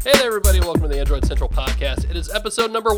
Hey there, everybody. Welcome to the Android Central Podcast. It is episode number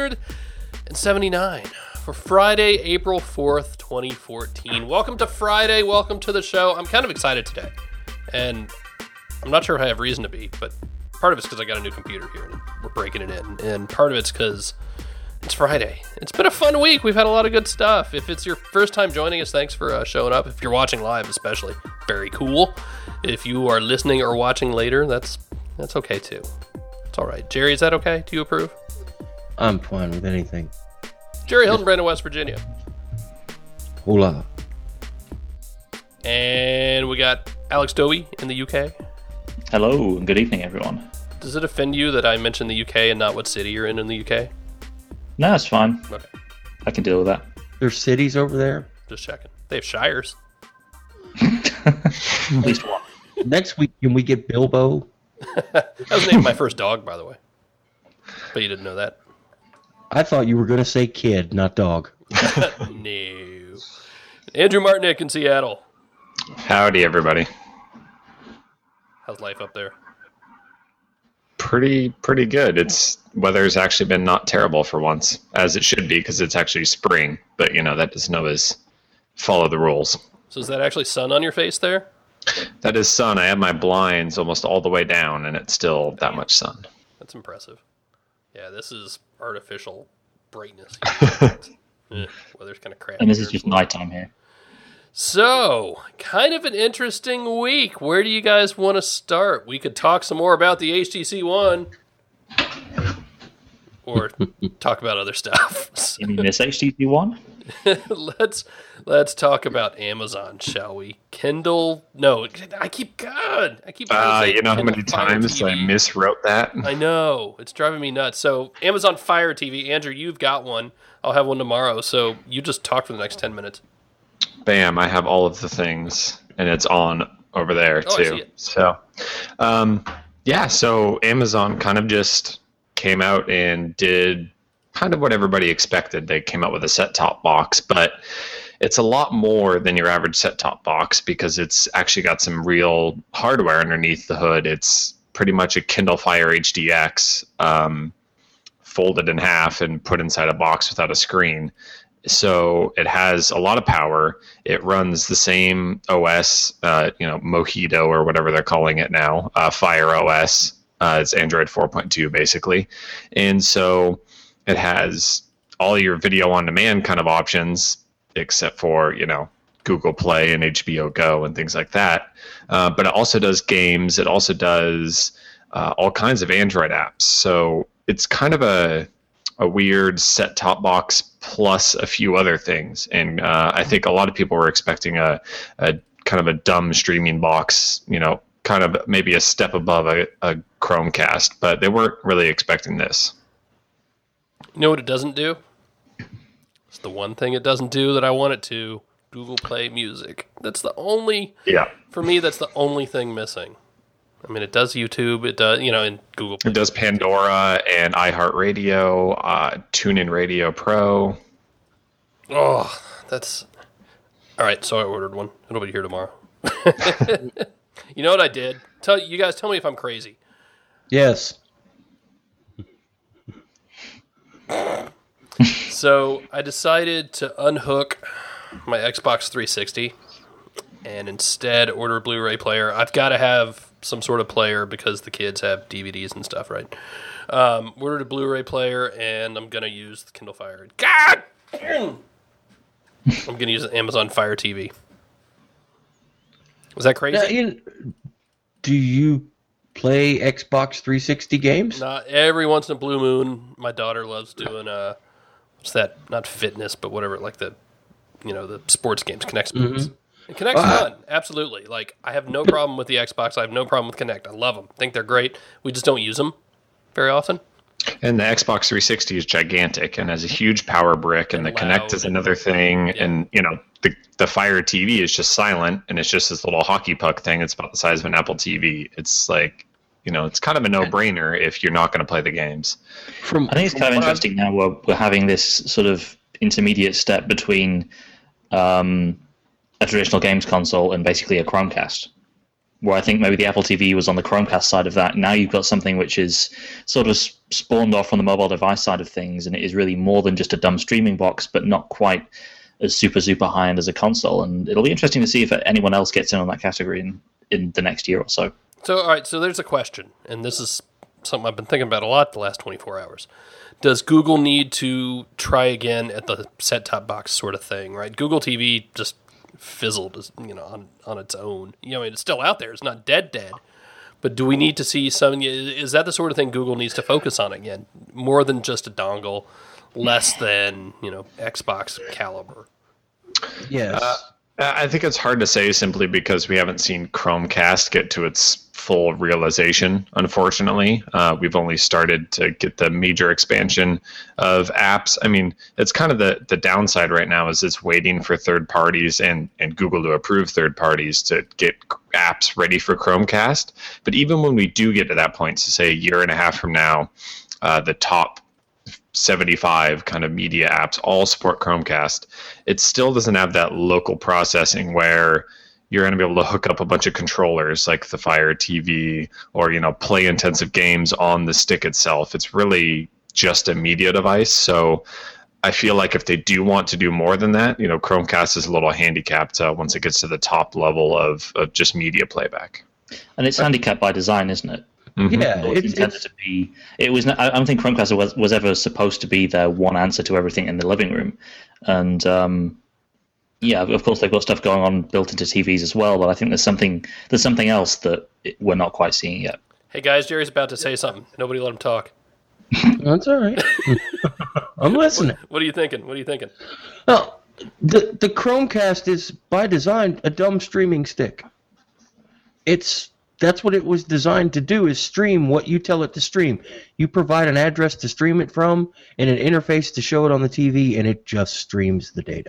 179 for Friday, April 4th, 2014. Welcome to Friday. Welcome to the show. I'm kind of excited today, and I'm not sure if I have reason to be, but part of it's because I got a new computer here, and we're breaking it in, and part of it's because it's Friday. It's been a fun week. We've had a lot of good stuff. If it's your first time joining us, thanks for showing up. If you're watching live, especially, very cool. If you are listening or watching later, that's okay too. It's all right. Jerry, is that okay? Do you approve? I'm fine with anything. Jerry Hildenbrand in West Virginia. Hola. And we got Alex Doby in the UK. Hello, and good evening, everyone. Does it offend you that I mentioned the UK and not what city you're in the UK? No, it's fine. Okay. I can deal with that. There's cities over there? Just checking. They have shires. At least one. Next week, can we get Bilbo? That was the name of my first dog, by the way. But you didn't know that. I thought you were going to say kid, not dog. No. Andrew Martinick in Seattle. Howdy, everybody. How's life up there? Pretty good. Weather's actually been not terrible for once, as it should be, because it's actually spring. But, that doesn't always follow the rules. So is that actually sun on your face there? That is sun. I have my blinds almost all the way down, and it's still that much sun. That's impressive. Yeah, this is artificial brightness. Weather's kind of crappy. And this is just nighttime here. So, kind of an interesting week. Where do you guys want to start? We could talk some more about the HTC One. Or talk about other stuff. You mean this HTC One? Let's talk about Amazon, shall we? Kindle? No, I keep God. You know how many times I miswrote that? I know, it's driving me nuts. So Amazon Fire TV, Andrew, you've got one. I'll have one tomorrow. So you just talk for the next 10 minutes. Bam! I have all of the things, and it's on over there too. I see it. So, So Amazon kind of just came out and did kind of what everybody expected. They came out with a set-top box, but it's a lot more than your average set-top box because it's actually got some real hardware underneath the hood. It's pretty much a Kindle Fire HDX folded in half and put inside a box without a screen. So it has a lot of power. It runs the same OS, Mojito or whatever they're calling it now, Fire OS. It's Android 4.2 basically. And so it has all your video on demand kind of options, except for, Google Play and HBO Go and things like that. But it also does games. It also does all kinds of Android apps. So it's kind of a weird set-top box plus a few other things. And I think a lot of people were expecting a kind of a dumb streaming box, kind of maybe a step above a Chromecast, but they weren't really expecting this. You know what it doesn't do? It's the one thing it doesn't do that I want it to. Google Play Music. That's the only... Yeah. For me, that's the only thing missing. I mean, it does YouTube. It does, in Google Play. It does Pandora and iHeartRadio, TuneIn Radio Pro. Oh, that's... All right, so I ordered one. It'll be here tomorrow. You know what I did? Tell me if I'm crazy. Yes. So I decided to unhook my Xbox 360 and instead order a Blu-ray player. I've got to have some sort of player because the kids have DVDs and stuff, right? Ordered a Blu-ray player, and I'm going to use the Kindle Fire. God! I'm going to use the Amazon Fire TV. Was that crazy? Do you play Xbox 360 games? Not every once in a blue moon. My daughter loves doing what's that? Not fitness, but whatever, like the sports games, Kinect sports. Mm-hmm. And Kinect's fun, absolutely. Like, I have no problem with the Xbox. I have no problem with Kinect. I love them. I think they're great. We just don't use them very often. And the Xbox 360 is gigantic and has a huge power brick, and the Kinect is another thing. Yeah. And the Fire TV is just silent, and it's just this little hockey puck thing. It's about the size of an Apple TV. It's like, it's kind of a no-brainer if you're not going to play the games. I think it's kind of interesting now we're having this sort of intermediate step between a traditional games console and basically a Chromecast. where I think maybe the Apple TV was on the Chromecast side of that. Now you've got something which is sort of spawned off from the mobile device side of things, and it is really more than just a dumb streaming box, but not quite as super high-end as a console. And it'll be interesting to see if anyone else gets in on that category in the next year or so. So, all right, so there's a question, and this is something I've been thinking about a lot the last 24 hours. Does Google need to try again at the set-top box sort of thing, right? Google TV just fizzled, on its own. It's still out there. It's not dead. But do we need to see something? Is that the sort of thing Google needs to focus on again? More than just a dongle, less than, Xbox caliber. Yes. I think it's hard to say simply because we haven't seen Chromecast get to its full realization, unfortunately. We've only started to get the major expansion of apps. I mean, it's kind of the downside right now is it's waiting for third parties and Google to approve third parties to get apps ready for Chromecast. But even when we do get to that point, so say a year and a half from now, the top 75 kind of media apps all support Chromecast. It still doesn't have that local processing where you're going to be able to hook up a bunch of controllers like the Fire TV or, play intensive games on the stick itself. It's really just a media device. So I feel like if they do want to do more than that, Chromecast is a little handicapped once it gets to the top level of just media playback. And it's handicapped by design, isn't it? Mm-hmm. Yeah, it's intended to be. It was. I don't think Chromecast was ever supposed to be the one answer to everything in the living room, and of course they've got stuff going on built into TVs as well. But I think there's something else that we're not quite seeing yet. Hey guys, Jerry's about to say something. Nobody let him talk. That's all right. I'm listening. What are you thinking? Well, the Chromecast is by design a dumb streaming stick. That's what it was designed to do, is stream what you tell it to stream. You provide an address to stream it from and an interface to show it on the TV, and it just streams the data.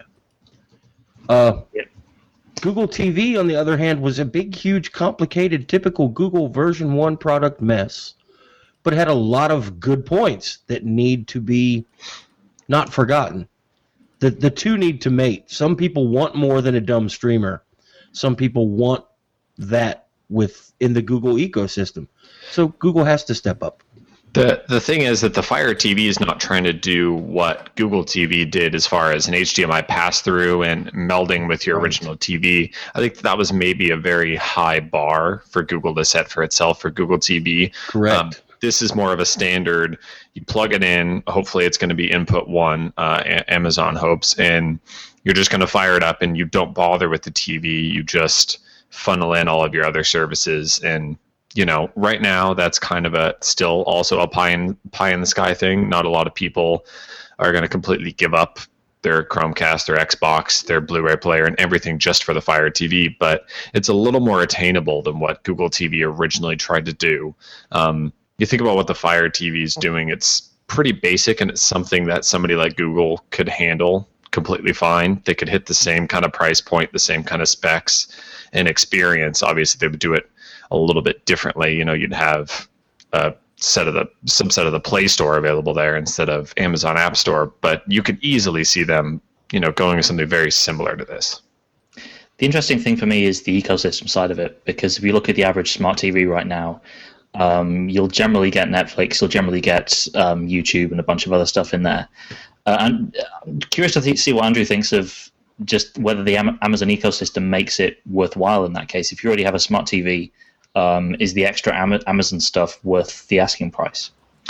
Google TV, on the other hand, was a big, huge, complicated, typical Google version 1 product mess, but had a lot of good points that need to be not forgotten. The two need to mate. Some people want more than a dumb streamer. Some people want that within the Google ecosystem. So Google has to step up. The thing is that the Fire TV is not trying to do what Google TV did as far as an HDMI pass-through and melding with your original TV. I think that was maybe a very high bar for Google to set for itself for Google TV. Correct. This is more of a standard. You plug it in. Hopefully it's going to be input one, Amazon hopes, and you're just going to fire it up and you don't bother with the TV. You just funnel in all of your other services, and right now that's kind of still also a pie in the sky thing. Not a lot of people are going to completely give up their Chromecast, their Xbox, their Blu-ray player, and everything just for the Fire TV, but it's a little more attainable than what Google TV originally tried to do. You think about what the Fire TV is doing, it's pretty basic, and it's something that somebody like Google could handle completely fine. They could hit the same kind of price point, the same kind of specs and experience. Obviously, they would do it a little bit differently. You'd have a subset of the Play Store available there instead of Amazon App Store, but you could easily see them, going with something very similar to this. The interesting thing for me is the ecosystem side of it, because if you look at the average smart TV right now, you'll generally get Netflix, you'll generally get YouTube and a bunch of other stuff in there. I'm curious to see what Andrew thinks of just whether the Amazon ecosystem makes it worthwhile in that case. If you already have a smart TV, is the extra Amazon stuff worth the asking price?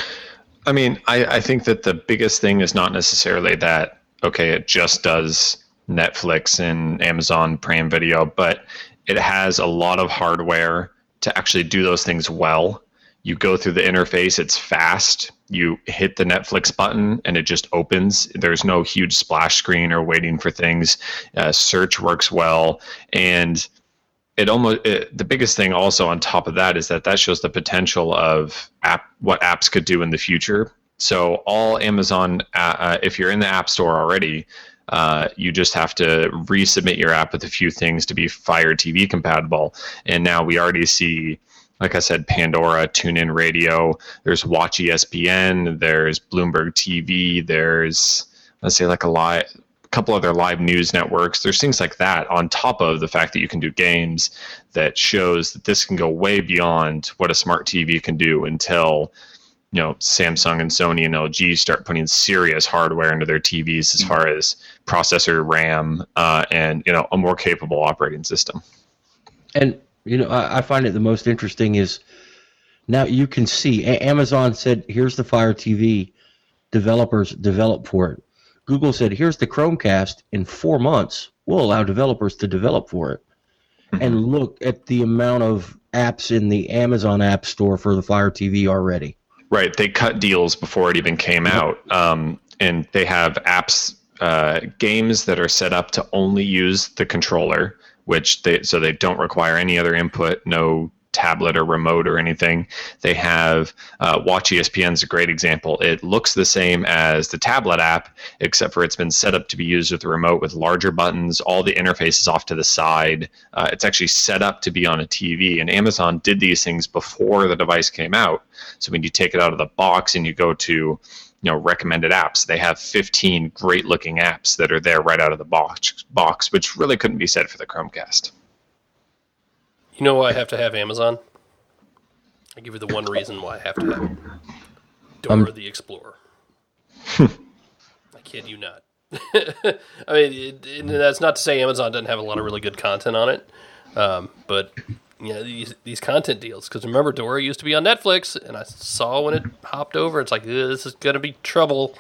I mean, I think that the biggest thing is not necessarily that, okay, it just does Netflix and Amazon Prime Video, but it has a lot of hardware to actually do those things well. You go through the interface, it's fast. You hit the Netflix button and it just opens. There's no huge splash screen or waiting for things. Search works well. And the biggest thing also on top of that is that shows the potential of what apps could do in the future. So all Amazon, if you're in the App Store already, you just have to resubmit your app with a few things to be Fire TV compatible. And now we already see, like I said, Pandora, TuneIn Radio, there's Watch ESPN, there's Bloomberg TV, there's, let's say, like a couple other live news networks. There's things like that on top of the fact that you can do games that shows that this can go way beyond what a smart TV can do until, Samsung and Sony and LG start putting serious hardware into their TVs as far as processor, RAM, and, a more capable operating system. And, I find it the most interesting is now you can see Amazon said, here's the Fire TV, developers develop for it. Google said, here's the Chromecast. In 4 months, we'll allow developers to develop for it. Mm-hmm. And look at the amount of apps in the Amazon App Store for the Fire TV already. Right. They cut deals before it even came out. And they have apps, games that are set up to only use the controller, so they don't require any other input, no tablet or remote or anything. They have Watch ESPN is a great example. It looks the same as the tablet app, except for it's been set up to be used with the remote with larger buttons. All the interfaces off to the side. It's actually set up to be on a TV. And Amazon did these things before the device came out. So when you take it out of the box and you go to recommended apps, they have 15 great looking apps that are there right out of the box, which really couldn't be said for the Chromecast. You know why I have to have Amazon? I'll give you the one reason why I have to have it. Dora the Explorer. I kid you not. I mean, that's not to say Amazon doesn't have a lot of really good content on it, but these content deals. Because remember, Dora used to be on Netflix, and I saw when it hopped over, it's like, this is going to be trouble.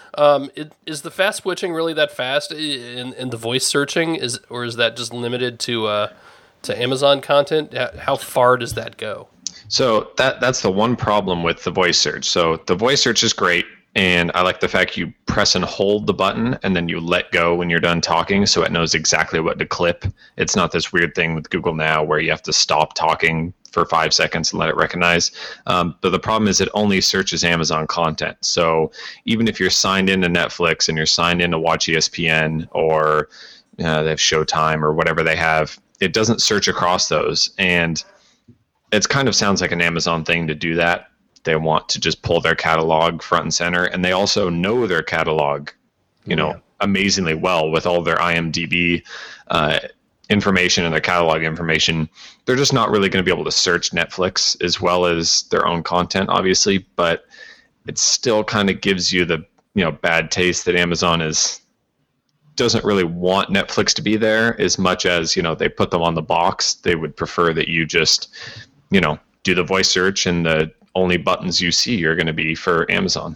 Is the fast switching really that fast in the voice searching? Or is that just limited to Amazon content? How far does that go? So that's the one problem with the voice search. So the voice search is great, and I like the fact you press and hold the button and then you let go when you're done talking, so it knows exactly what to clip. It's not this weird thing with Google Now where you have to stop talking for 5 seconds and let it recognize. But the problem is it only searches Amazon content. So even if you're signed into Netflix and you're signed into Watch ESPN or they have Showtime or whatever they have, it doesn't search across those. And it kind of sounds like an Amazon thing to do that. They want to just pull their catalog front and center. And they also know their catalog, amazingly well with all their IMDb information and their catalog information. They're just not really going to be able to search Netflix as well as their own content, obviously. But it still kind of gives you the bad taste that Amazon doesn't really want Netflix to be there as much as they put them on the box. They would prefer that you just do the voice search, and the only buttons you see are going to be for Amazon.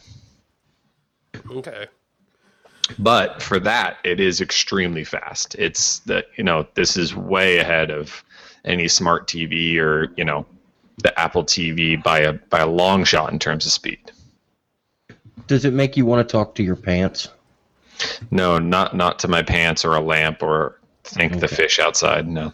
Okay. But for that, it is extremely fast. It's this is way ahead of any smart TV or the Apple TV by a long shot in terms of speed. Does it make you want to talk to your pants? No, not to my pants or a lamp or thank the fish outside. No.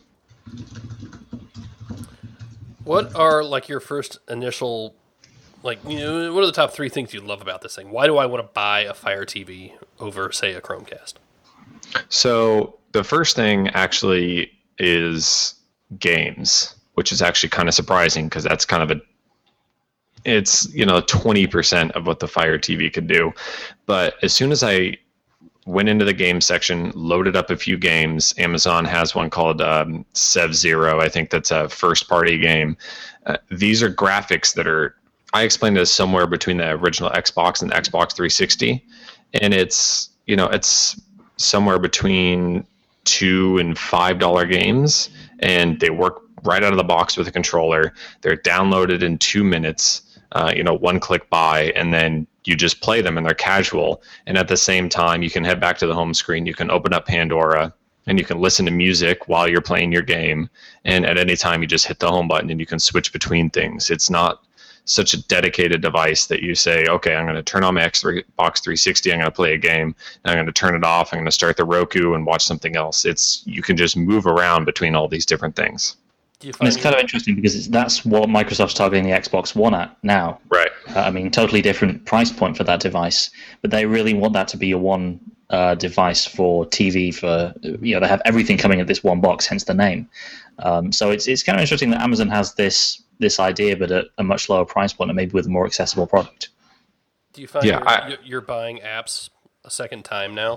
What are your first initial, what are the top 3 things you love about this thing? Why do I want to buy a Fire TV over, say, a Chromecast? So the first thing actually is games, which is actually kind of surprising because that's kind of it's 20% of what the Fire TV could do. But as soon as I went into the game section, loaded up a few games. Amazon has one called Sev Zero. I think that's a first-party game. These are graphics that are, I explained it as somewhere between the original Xbox and the Xbox 360, and it's somewhere between $2 and $5 games, and they work right out of the box with a controller. They're downloaded in 2 minutes. One click buy, and then you just play them, and they're casual. And at the same time, you can head back to the home screen. You can open up Pandora, and you can listen to music while you're playing your game. And at any time, you just hit the home button, and you can switch between things. It's not such a dedicated device that you say, okay, I'm going to turn on my Xbox 360, I'm going to play a game, and I'm going to turn it off, I'm going to start the Roku and watch something else. You can just move around between all these different things. And it's kind of interesting because that's what Microsoft's targeting the Xbox One at now. Right. Totally different price point for that device, but they really want that to be a one device for TV. They have everything coming at this one box, hence the name. So it's kind of interesting that Amazon has this idea, but at a much lower price point and maybe with a more accessible product. Do you find you're buying apps a second time now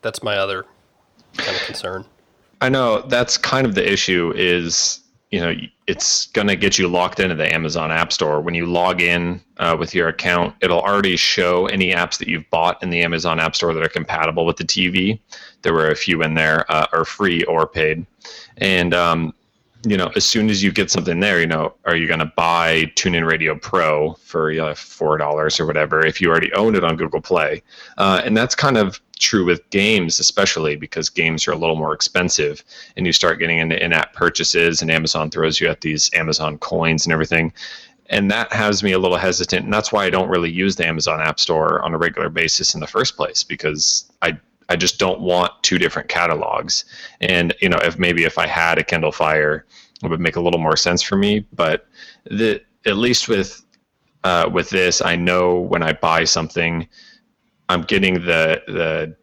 That's my other kind of concern. I know that's kind of the issue is, it's going to get you locked into the Amazon App Store. When you log in with your account, it'll already show any apps that you've bought in the Amazon App Store that are compatible with the TV. There were a few in there, are free or paid. And, as soon as you get something there, are you going to buy TuneIn Radio Pro for $4 or whatever if you already own it on Google Play? And that's kind of true with games, especially because games are a little more expensive and you start getting into in-app purchases and Amazon throws you at these Amazon coins and everything. And that has me a little hesitant. And that's why I don't really use the Amazon App Store on a regular basis in the first place, because I just don't want two different catalogs. And, if I had a Kindle Fire, it would make a little more sense for me. But at least with this, I know when I buy something, I'm getting the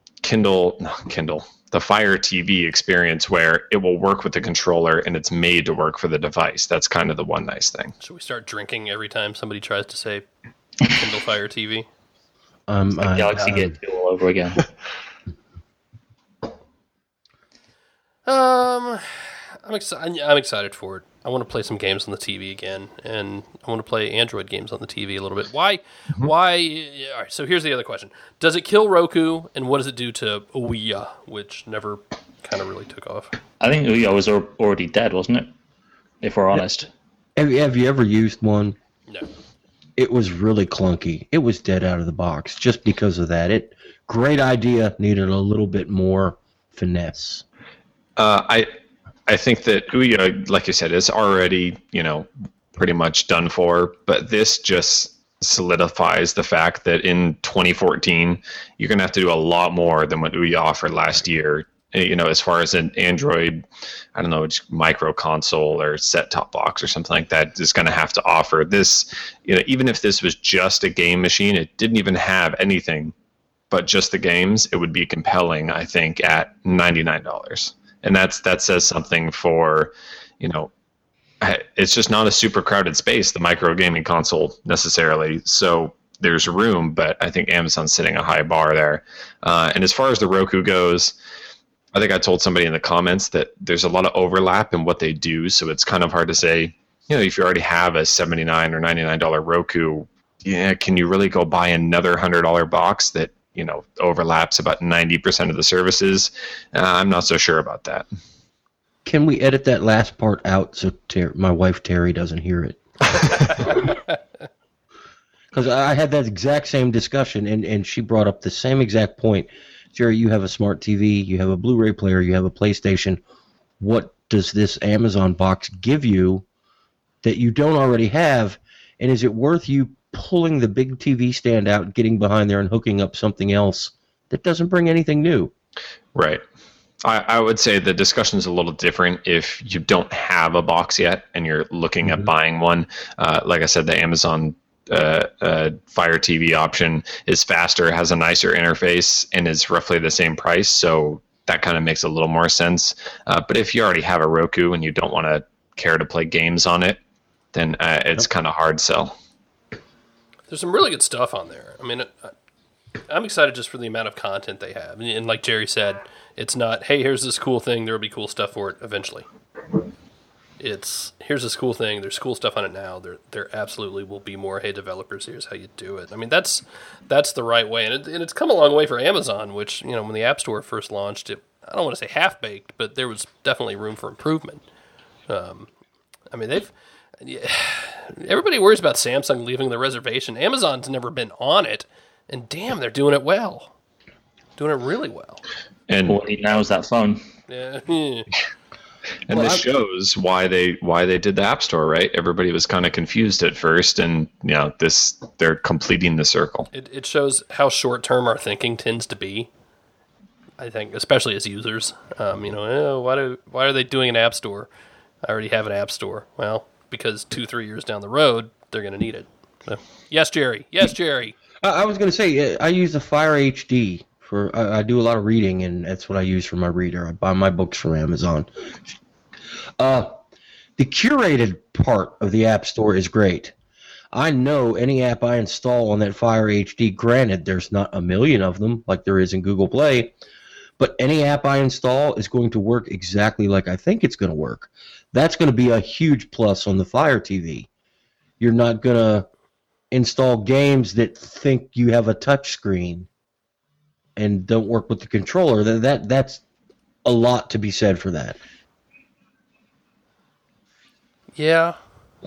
the Fire TV experience where it will work with the controller and it's made to work for the device. That's kind of the one nice thing. Should we start drinking every time somebody tries to say Kindle Fire TV? Galaxy Gate 2 all over again. I'm excited for it. I want to play some games on the TV again, and I want to play Android games on the TV a little bit. Why? All right, so here's the other question. Does it kill Roku, and what does it do to Ouya, which never kind of really took off? I think Ouya was already dead, wasn't it? If we're honest. Have you ever used one? No. It was really clunky. It was dead out of the box just because of that. Great idea, needed a little bit more finesse. I think that Ouya, like you said, is already, pretty much done for. But this just solidifies the fact that in 2014, you're going to have to do a lot more than what Ouya offered last year. As far as an Android, I don't know, micro console or set-top box or something like that is going to have to offer this. Even if this was just a game machine, it didn't even have anything but just the games, it would be compelling, I think, at $99. And that says something for, it's just not a super crowded space, the micro gaming console necessarily. So there's room, but I think Amazon's setting a high bar there. And as far as the Roku goes, I think I told somebody in the comments that there's a lot of overlap in what they do. So it's kind of hard to say, if you already have a $79 or $99 Roku, can you really go buy another $100 box that, overlaps about 90% of the services? I'm not so sure about that. Can we edit that last part out so my wife Terry doesn't hear it? Because I had that exact same discussion, and she brought up the same exact point. Jerry, you have a smart TV, you have a Blu-ray player, you have a PlayStation. What does this Amazon box give you that you don't already have? And is it worth you pulling the big TV stand out, getting behind there, and hooking up something else that doesn't bring anything new? Right. I would say the discussion is a little different if you don't have a box yet and you're looking at buying one. Like I said, the Amazon Fire TV option is faster, has a nicer interface, and is roughly the same price. So that kind of makes a little more sense. But if you already have a Roku and you don't want to care to play games on it, then it's kind of hard sell. There's some really good stuff on there. I mean, I'm excited just for the amount of content they have. And like Jerry said, it's not, hey, here's this cool thing, there will be cool stuff for it eventually. It's, here's this cool thing, there's cool stuff on it now, there absolutely will be more, hey, developers, here's how you do it. I mean, that's the right way. And it's come a long way for Amazon, which, when the App Store first launched, I don't want to say half-baked, but there was definitely room for improvement. I mean, everybody worries about Samsung leaving the reservation. Amazon's never been on it, and damn, they're doing it well. Doing it really well. And what he now is that phone. Yeah. And this shows why they did the App Store, right? Everybody was kind of confused at first, and they're completing the circle. It shows how short-term our thinking tends to be. I think, especially as users, why are they doing an App Store? I already have an App Store. Well, because 2-3 years down the road, they're going to need it. So, yes, Jerry. I was going to say, I use the Fire HD. I do a lot of reading, and that's what I use for my reader. I buy my books from Amazon. The curated part of the App Store is great. I know any app I install on that Fire HD, granted, there's not a million of them like there is in Google Play, but any app I install is going to work exactly like I think it's going to work. That's going to be a huge plus on the Fire TV. You're not going to install games that think you have a touch screen and don't work with the controller. That's a lot to be said for that. Yeah.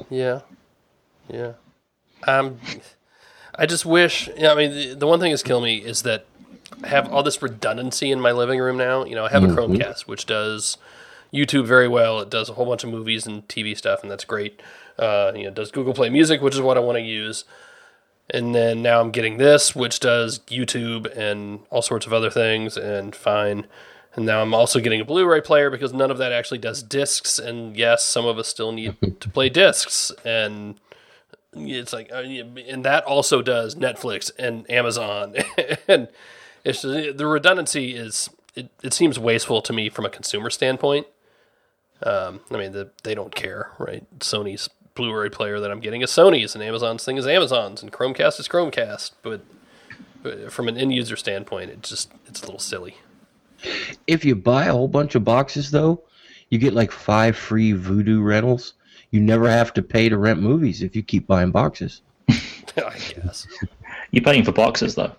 I just wish. I mean, the one thing that's killing me is that I have all this redundancy in my living room now. I have a Chromecast which does YouTube very well. It does a whole bunch of movies and TV stuff, and that's great. It does Google Play Music, which is what I want to use. And then now I'm getting this, which does YouTube and all sorts of other things, and fine. And now I'm also getting a Blu-ray player because none of that actually does discs. And yes, some of us still need to play discs. And it's like, and that also does Netflix and Amazon. And it's just, the redundancy is, it seems wasteful to me from a consumer standpoint. They don't care, right? Sony's Blu-ray player that I'm getting is Sony's, and Amazon's thing is Amazon's, and Chromecast is Chromecast. But from an end user standpoint, it's a little silly. If you buy a whole bunch of boxes, though, you get like 5 free Vudu rentals. You never have to pay to rent movies if you keep buying boxes. I guess. You're paying for boxes, though.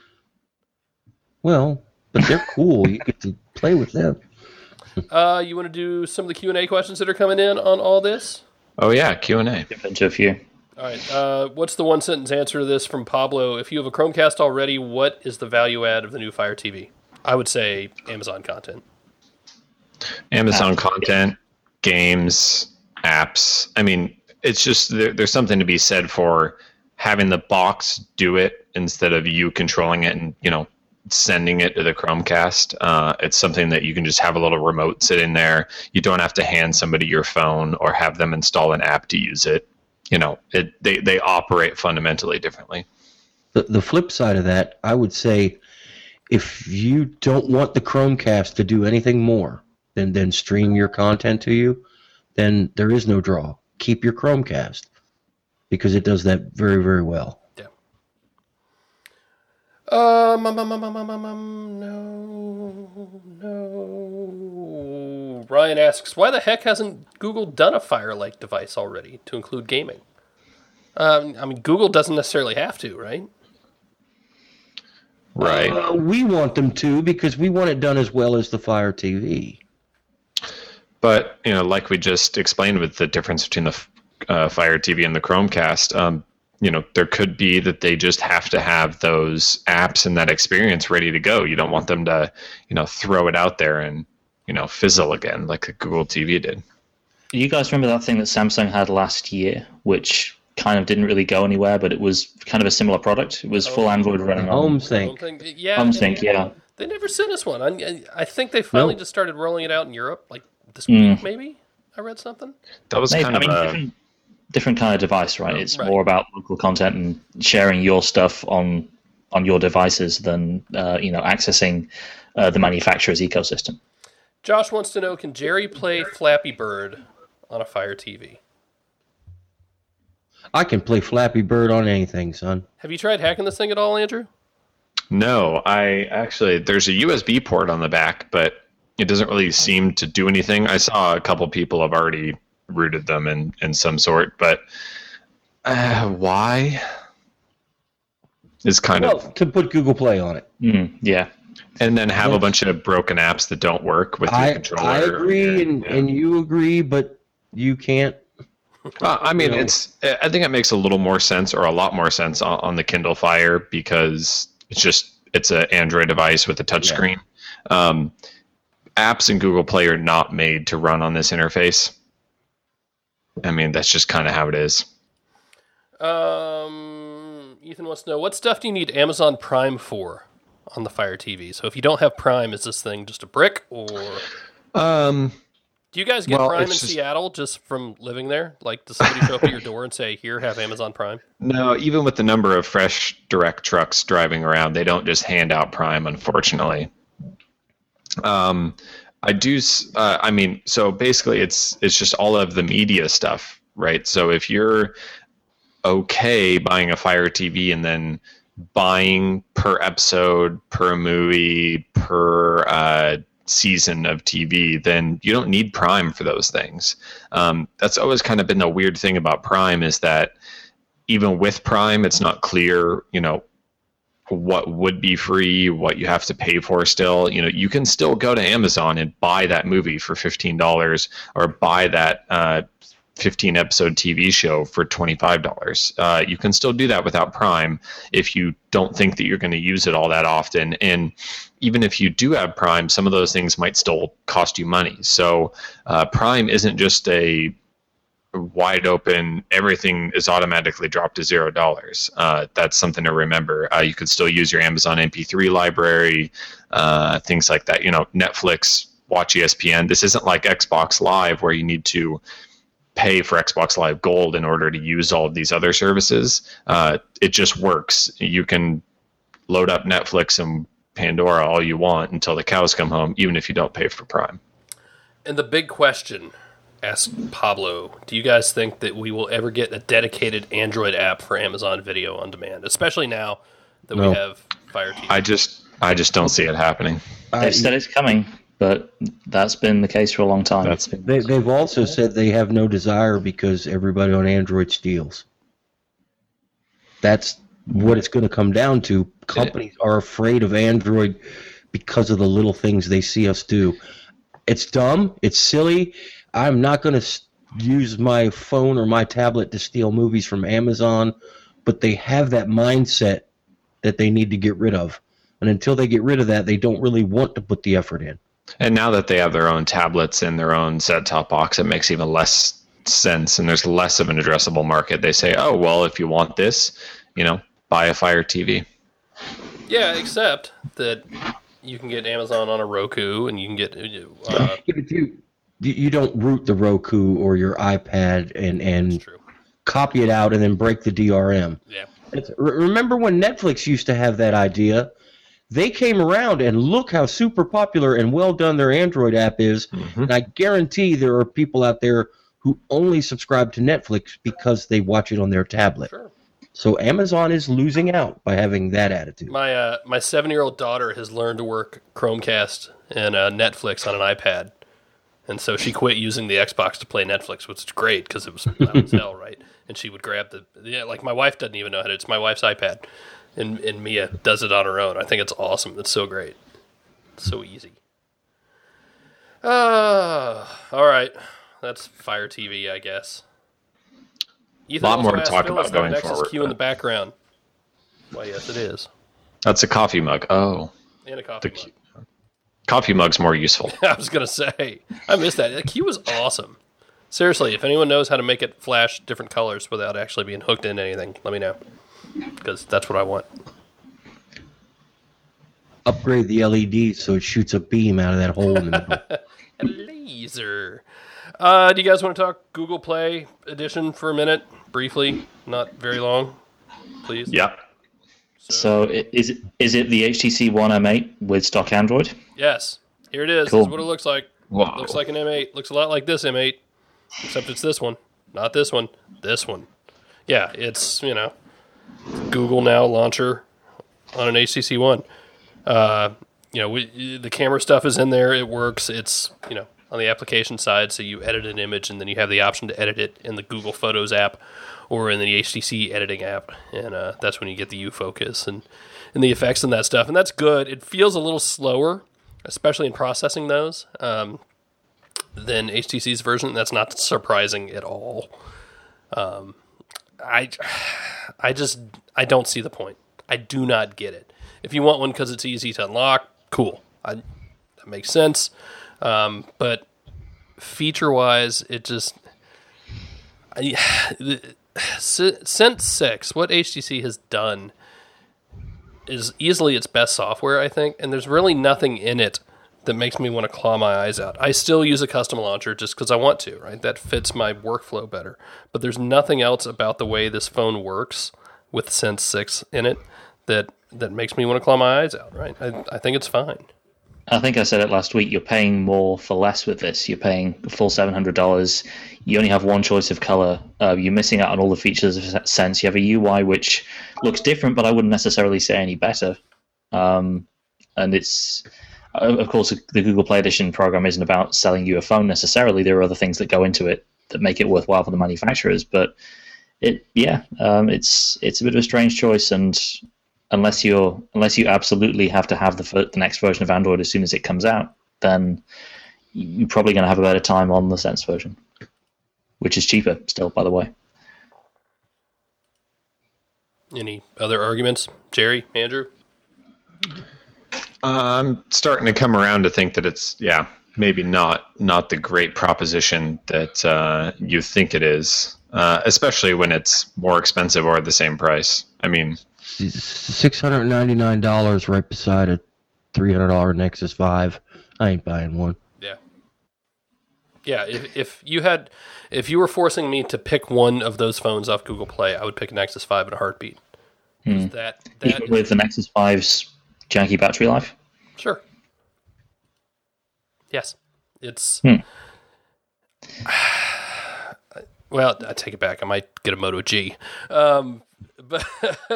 Well, but they're cool. You get to play with them. You want to do some of the Q&A questions that are coming in on all this? Oh, yeah, Q&A. Jump into a few. All right. What's the one-sentence answer to this from Pablo? If you have a Chromecast already, what is the value add of the new Fire TV? I would say Amazon content. Amazon content, games, apps. I mean, it's just there's something to be said for having the box do it instead of you controlling it and, sending it to the Chromecast. It's something that you can just have a little remote sit in there. You don't have to hand somebody your phone or have them install an app to use it. They operate fundamentally differently. The flip side of that, I would say, if you don't want the Chromecast to do anything more than stream your content to you, then there is no draw. Keep your Chromecast because it does that very, very well. Yeah. No. Ryan asks, why the heck hasn't Google done a Fire-like device already to include gaming? Google doesn't necessarily have to, right? Right. We want them to because we want it done as well as the Fire TV. But, like we just explained with the difference between the Fire TV and the Chromecast, there could be that they just have to have those apps and that experience ready to go. You don't want them to, throw it out there and, fizzle again like the Google TV did. You guys remember that thing that Samsung had last year, which kind of didn't really go anywhere, but it was kind of a similar product? It was full Android running on HomeSync. Yeah. HomeSync, yeah. They never sent us one. I think they finally just started rolling it out in Europe, like this week, maybe? I read something. That was kind of different kind of device, right? It's more about local content and sharing your stuff on your devices than accessing the manufacturer's ecosystem. Josh wants to know, can Jerry play Flappy Bird on a Fire TV? I can play Flappy Bird on anything, son. Have you tried hacking this thing at all, Andrew? No, there's a USB port on the back, but it doesn't really seem to do anything. I saw a couple people have already rooted them in some sort, but why? Is kind of to put Google Play on it. Yeah. And then have a bunch of broken apps that don't work with your controller. I agree, and you agree, but you can't. I think it makes a little more sense, or a lot more sense, on the Kindle Fire because it's an Android device with a touchscreen. Yeah. Apps in Google Play are not made to run on this interface. I mean, that's just kind of how it is. Ethan wants to know, what stuff do you need Amazon Prime for on the Fire TV? So if you don't have Prime, is this thing just a brick, or do you guys get Prime in Seattle just from living there? Like, does somebody show up at your door and say, here, have Amazon Prime? No, even with the number of Fresh Direct trucks driving around, they don't just hand out Prime, unfortunately. So basically it's just all of the media stuff, right? So if you're okay buying a Fire TV and then buying per episode, per movie, per season of TV, then you don't need Prime for those things. That's always kind of been the weird thing about Prime, is that even with Prime, it's not clear, what would be free, what you have to pay for still. You can still go to Amazon and buy that movie for $15 or buy that 15 episode TV show for $25. You can still do that without Prime if you don't think that you're going to use it all that often. And even if you do have Prime, some of those things might still cost you money. So Prime isn't just a wide open, everything is automatically dropped to $0. That's something to remember. You could still use your Amazon MP3 library, things like that. Netflix, watch ESPN. This isn't like Xbox Live where you need to pay for Xbox Live Gold in order to use all of these other services. It just works. You can load up Netflix and Pandora all you want until the cows come home, even if you don't pay for Prime. And the big question, asked Pablo, do you guys think that we will ever get a dedicated Android app for Amazon Video on Demand, especially now that we have Fire TV? I just don't see it happening. They've said it's coming, but that's been the case for a long time. They've also said they have no desire because everybody on Android steals. That's what it's going to come down to. Companies are afraid of Android because of the little things they see us do. It's dumb. It's silly. I'm not going to use my phone or my tablet to steal movies from Amazon, but they have that mindset that they need to get rid of. And until they get rid of that, they don't really want to put the effort in. And now that they have their own tablets and their own set-top box, it makes even less sense, and there's less of an addressable market. They say, oh, well, if you want this, buy a Fire TV. Yeah, except that you can get Amazon on a Roku, and you can get... You don't root the Roku or your iPad and copy it out and then break the DRM. Yeah. Remember when Netflix used to have that idea? They came around, and look how super popular and well done their Android app is. Mm-hmm. And I guarantee there are people out there who only subscribe to Netflix because they watch it on their tablet. Sure. So Amazon is losing out by having that attitude. My 7-year-old daughter has learned to work Chromecast and Netflix on an iPad. And so she quit using the Xbox to play Netflix, which is great because it was loud as hell, right? And she would grab like my wife doesn't even know how to. It's my wife's iPad, and Mia does it on her own. I think it's awesome. It's so great. It's so easy. All right. That's Fire TV, I guess. Ethan, a lot more to talk about going Nexus forward. Q in the background. Why, yes, it is. That's a coffee mug. Oh. And a coffee mug. Coffee mug's more useful. I was going to say. I missed that. The Q was awesome. Seriously, if anyone knows how to make it flash different colors without actually being hooked into anything, let me know. Because that's what I want. Upgrade the LED so it shoots a beam out of that hole in the middle. A laser. Do you guys want to talk Google Play Edition for a minute? Briefly. Not very long. Please. Yeah. So is it the HTC One M8 with stock Android? Yes. Here it is. Cool. This is what it looks like. Wow. Looks like an M8. Looks a lot like this M8. Except it's this one. Not this one. This one. Yeah, it's, Google Now launcher on an HTC One. The camera stuff is in there. It works. It's, on the application side, so you edit an image and then you have the option to edit it in the Google Photos app or in the HTC editing app. And that's when you get the U-Focus and the effects and that stuff. And that's good. It feels a little slower, especially in processing those, than HTC's version. That's not surprising at all. I don't see the point. I do not get it. If you want one because it's easy to unlock, cool. That makes sense. But feature-wise, it just... Sense 6, what HTC has done is easily its best software, I think, and there's really nothing in it that makes me want to claw my eyes out. I still use a custom launcher just because I want to, right? That fits my workflow better. But there's nothing else about the way this phone works with Sense 6 in it that makes me want to claw my eyes out, right? I think it's fine. I think I said it last week. You're paying more for less with this. You're paying a full $700. You only have one choice of color. You're missing out on all the features of Sense. You have a UI which looks different, but I wouldn't necessarily say any better. And it's, of course, the Google Play Edition program isn't about selling you a phone necessarily. There are other things that go into it that make it worthwhile for the manufacturers. But it's a bit of a strange choice, and unless you absolutely have to have the next version of Android as soon as it comes out, then you're probably going to have a better time on the Sense version, which is cheaper still, by the way. Any other arguments, Jerry, Andrew? I'm starting to come around to think that it's maybe not the great proposition that you think it is, especially when it's more expensive or the same price. I mean, $699 right beside a $300 Nexus 5. I ain't buying one. Yeah. If you were forcing me to pick one of those phones off Google Play, I would pick Nexus 5 in a heartbeat. That Even with the Nexus 5's janky battery life? Sure. Yes. It's well, I take it back. I might get a Moto G. But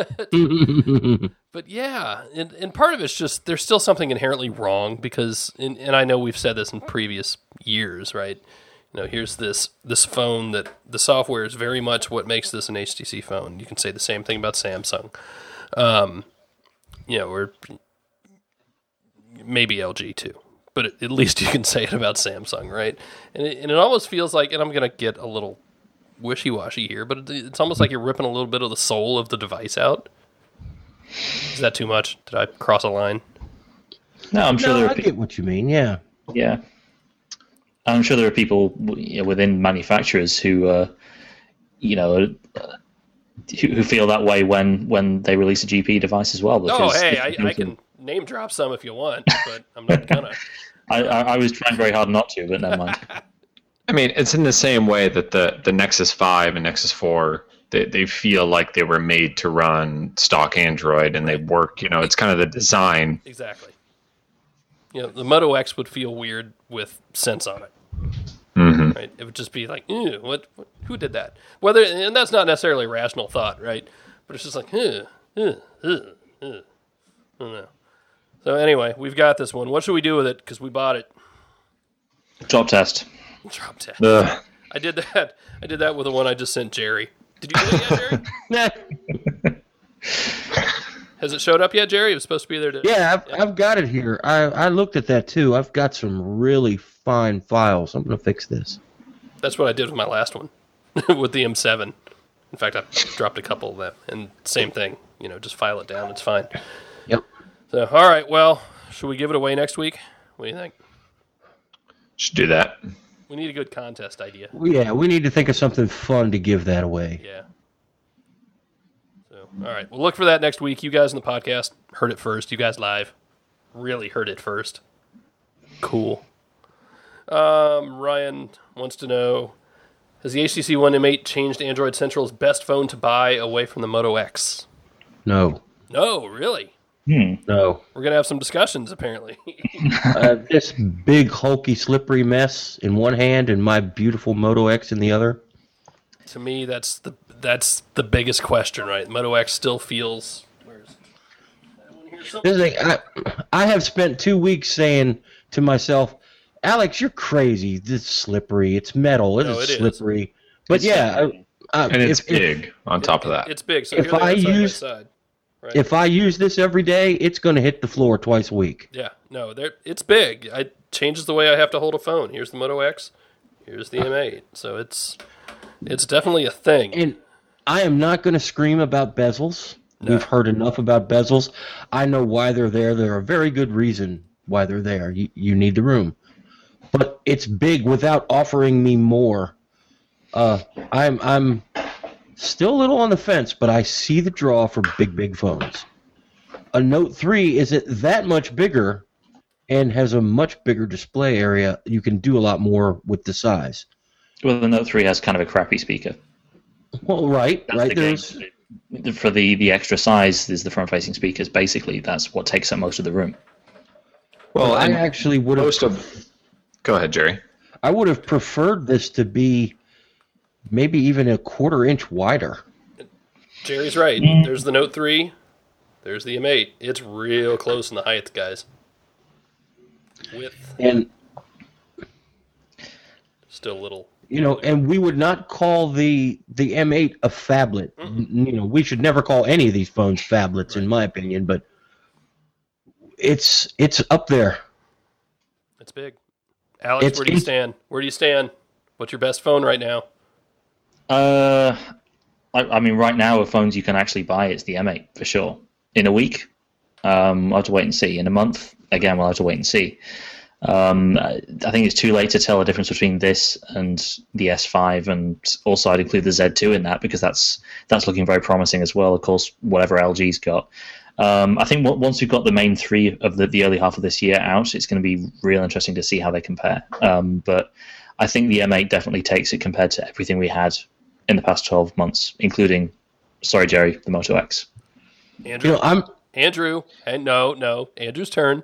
yeah, and part of it's just there's still something inherently wrong because, and I know we've said this in previous years, right? You know, here's this phone that the software is very much what makes this an HTC phone. You can say the same thing about Samsung, or maybe LG too, but at least you can say it about Samsung, right? And it almost feels like, and I'm gonna get a little wishy-washy here, but it's almost like you're ripping a little bit of the soul of the device out. Is that too much? Did I cross a line? No, I'm sure I get what you mean. Yeah. Yeah. I'm sure there are people within manufacturers who, who feel that way when they release a GP device as well. I can name drop some if you want, but I'm not gonna. I was trying very hard not to, but never mind. I mean, it's in the same way that the Nexus 5 and Nexus 4, they feel like they were made to run stock Android, and they work, it's kind of the design. Exactly. The Moto X would feel weird with Sense on it. Mm-hmm. Right? It would just be like, what? Who did that? And that's not necessarily a rational thought, right? But it's just like, I don't know. So anyway, we've got this one. What should we do with it? Because we bought it. Drop test. Drop test. Ugh. I did that with the one I just sent Jerry. Did you do it yet, Jerry? Has it showed up yet, Jerry? It was supposed to be there today. Yeah, I've got it here. I looked at that too. I've got some really fine files. I'm going to fix this. That's what I did with my last one, with the M7. In fact, I dropped a couple of them, and same thing. Just file it down. It's fine. Yep. So, all right. Well, should we give it away next week? What do you think? Should do that. We need a good contest idea. Yeah, we need to think of something fun to give that away. Yeah. So, all right. We'll look for that next week. You guys in the podcast heard it first. You guys live really heard it first. Cool. Ryan wants to know, has the HTC One M8 changed Android Central's best phone to buy away from the Moto X? No. No, really? No. We're going to have some discussions, apparently. This big, hulky, slippery mess in one hand and my beautiful Moto X in the other. To me, that's the biggest question, right? Moto X still feels... This is like, I have spent 2 weeks saying to myself, Alex, you're crazy. This is slippery. It's metal. It is slippery. But and it's big on top of that. It's big. So if I use... Right. If I use this every day, it's going to hit the floor twice a week. Yeah, no, it's big. It changes the way I have to hold a phone. Here's the Moto X. Here's the M8. So it's definitely a thing. And I am not going to scream about bezels. No. We've heard enough about bezels. I know why they're there. They're a very good reason why they're there. You need the room. But it's big without offering me more. I'm still a little on the fence, but I see the draw for big phones. A Note 3 isn't that much bigger and has a much bigger display area. You can do a lot more with the size. Well, the Note 3 has kind of a crappy speaker. Well, right. There's for the extra size is the front-facing speakers. Basically, that's what takes up most of the room. Well, I and actually would have. most of. Go ahead, Jerry. I would have preferred this to be maybe even a quarter-inch wider. Jerry's right. There's the Note 3. There's the M8. It's real close in the height, guys. Width, And still a little. and we would not call the M8 a phablet. We should never call any of these phones phablets, in my opinion. But it's up there. It's big. Alex, where do you stand? Where do you stand? What's your best phone right now? I mean, right now, with phones you can actually buy, it's the M8 for sure. In a week, I'll have to wait and see. In a month, again, we'll have to wait and see. I think it's too late to tell the difference between this and the S5, and also I'd include the Z2 in that because that's looking very promising as well. Of course, whatever LG's got. I think once we've got the main three of the early half of this year out, it's going to be real interesting to see how they compare. But I think the M8 definitely takes it compared to everything we had in the past 12 months, including, sorry, Jerry, the Moto X. Andrew, Andrew, and no, Andrew's turn.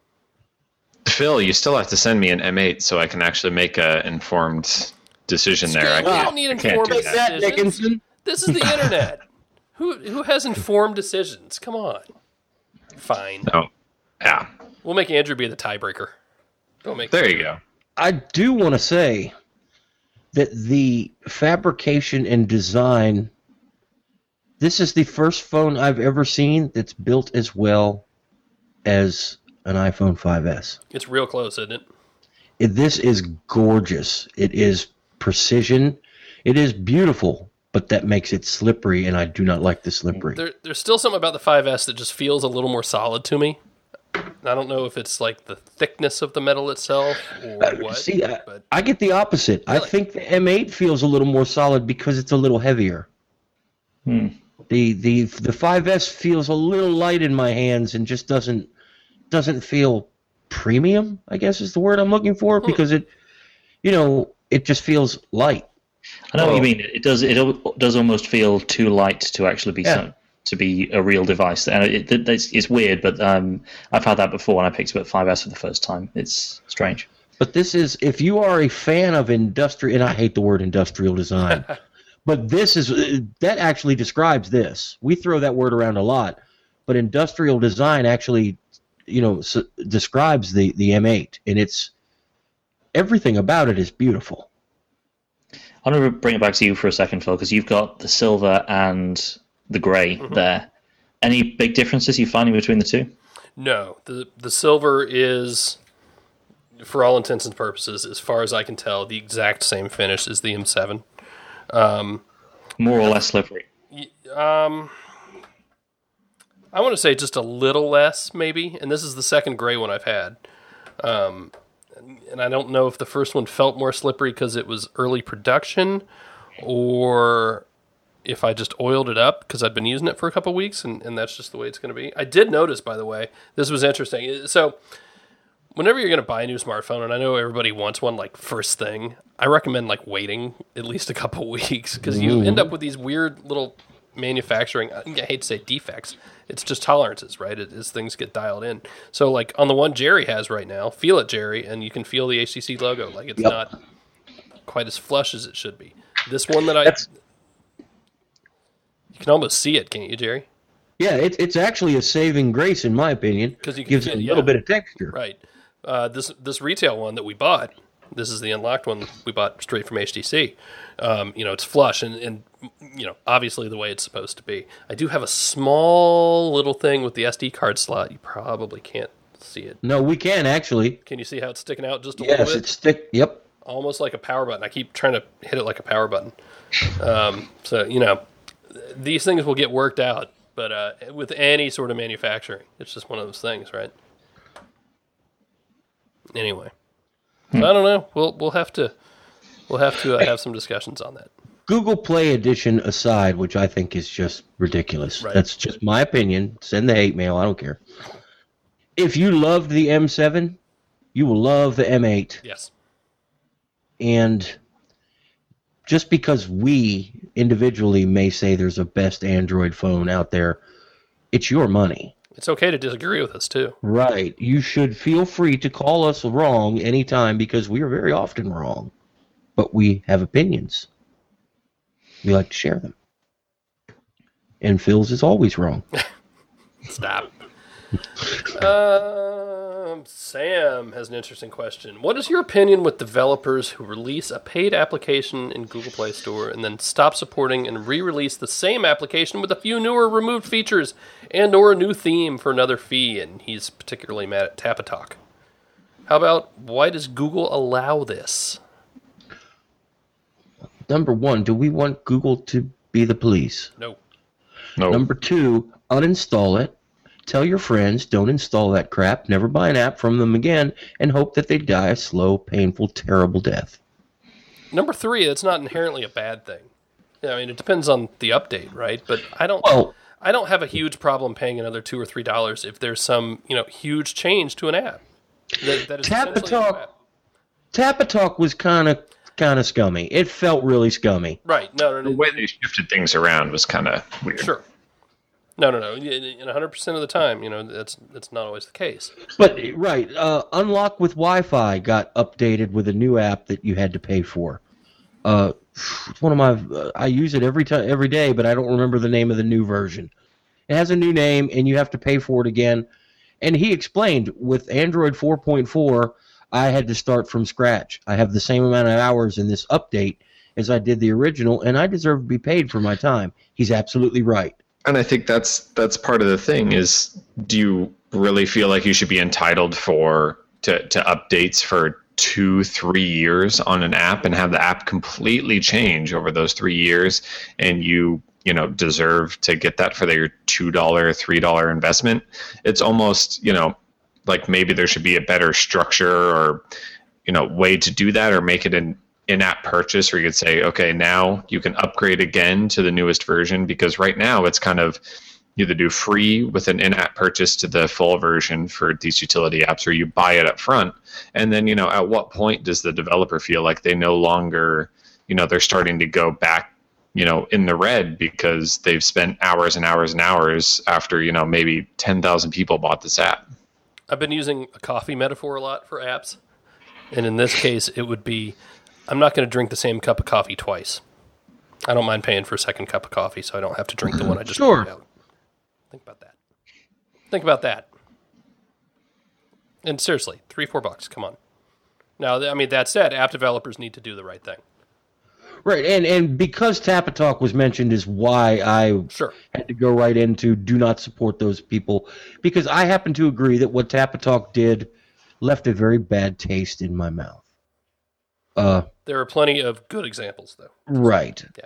Phil, you still have to send me an M8 so I can actually make an informed decision there. We don't need informed do that. decisions. Dickinson. This is the internet. Who has informed decisions? Come on. Fine. No. Yeah. We'll make Andrew be the tiebreaker. There you go. I do want to say that the fabrication and design, this is the first phone I've ever seen that's built as well as an iPhone 5S. It's real close, isn't it? This is gorgeous. It is precision. It is beautiful, but that makes it slippery, and I do not like the slippery. There's still something about the 5S that just feels a little more solid to me. I don't know if it's like the thickness of the metal itself or what. See, but I get the opposite. Really? I think the M8 feels a little more solid because it's a little heavier. The 5S feels a little light in my hands and just doesn't feel premium, I guess is the word I'm looking for, because it just feels light. I know what you mean. It does almost feel too light to actually be to be a real device. And it's weird, but I've had that before when I picked up 5S for the first time. It's strange. But this is, if you are a fan of industrial, and I hate the word industrial design, but that actually describes this. We throw that word around a lot, but industrial design actually, describes the M8, and it's everything about it is beautiful. I'm going to bring it back to you for a second, Phil, because you've got the silver and the grey there. Any big differences you finding between the two? no, the silver is, for all intents and purposes, as far as I can tell, the exact same finish as the M7. More or less slippery? I want to say just a little less, maybe. And this is the second gray one I've had. And I don't know if the first one felt more slippery because it was early production, or if I just oiled it up because I'd been using it for a couple of weeks, and that's just the way it's going to be. I did notice, by the way, this was interesting. So whenever you're going to buy a new smartphone, and I know everybody wants one like first thing, I recommend like waiting at least a couple weeks, because you end up with these weird little manufacturing, I hate to say defects, it's just tolerances, right, as things get dialed in. So like on the one Jerry has right now, feel it, Jerry, and you can feel the HTC logo, like it's not quite as flush as it should be. This one that you can almost see it, can't you, Jerry? Yeah, it's actually a saving grace in my opinion, because you gives it a little bit of texture. Right. This retail one that we bought, this is the unlocked one we bought straight from HTC. It's flush and obviously the way it's supposed to be. I do have a small little thing with the SD card slot. You probably can't see it. No, we can actually. Can you see how it's sticking out just a little bit? Yes, it's thick. Yep. Almost like a power button. I keep trying to hit it like a power button. These things will get worked out. But with any sort of manufacturing, it's just one of those things, right? Anyway, so I don't know. We'll have to have some discussions on that. Google Play Edition aside, which I think is just ridiculous. Right. That's just my opinion. Send the hate mail. I don't care. If you loved the M7, you will love the M8. Yes. And just because we individually may say there's a best Android phone out there, it's your money. It's okay to disagree with us, too. Right. You should feel free to call us wrong anytime because we are very often wrong. But we have opinions. We like to share them. And Phil's is always wrong. Stop. Sam has an interesting question. What is your opinion with developers who release a paid application in Google Play Store and then stop supporting and re-release the same application with a few newer removed features and or a new theme for another fee? And he's particularly mad at Tapatalk. How about, why does Google allow this? Number one, do we want Google to be the police? No. Number two, uninstall it. Tell your friends, don't install that crap, never buy an app from them again, and hope that they die a slow, painful, terrible death. Number three, it's not inherently a bad thing. I mean, it depends on the update, right? But I don't have a huge problem paying another $2 or $3 if there's some, huge change to an app. That is Tapatalk was kind of scummy. It felt really scummy. Right. No. The way they shifted things around was kind of weird. Sure. No. And 100% of the time, that's not always the case. But, right, Unlock with Wi-Fi got updated with a new app that you had to pay for. It's one of my, I use it every day, but I don't remember the name of the new version. It has a new name, and you have to pay for it again. And he explained, with Android 4.4, I had to start from scratch. I have the same amount of hours in this update as I did the original, and I deserve to be paid for my time. He's absolutely right. And I think that's part of the thing is, do you really feel like you should be entitled to updates for 2-3 years on an app and have the app completely change over those 3 years, and you deserve to get that for your $2, $3 investment? It's almost, like maybe there should be a better structure or, way to do that, or make it an in-app purchase where you could say, okay, now you can upgrade again to the newest version, because right now it's kind of either do free with an in-app purchase to the full version for these utility apps, or you buy it up front. And then, at what point does the developer feel like they no longer, they're starting to go back, in the red because they've spent hours and hours and hours after, maybe 10,000 people bought this app? I've been using a coffee metaphor a lot for apps. And in this case, it would be, I'm not going to drink the same cup of coffee twice. I don't mind paying for a second cup of coffee, so I don't have to drink the one I just poured out. Think about that. And seriously, $3-4, come on. Now, I mean, that said, app developers need to do the right thing. Right, and because Tapatalk was mentioned is why I had to go right into do not support those people, because I happen to agree that what Tapatalk did left a very bad taste in my mouth. There are plenty of good examples, though. Right. Yeah.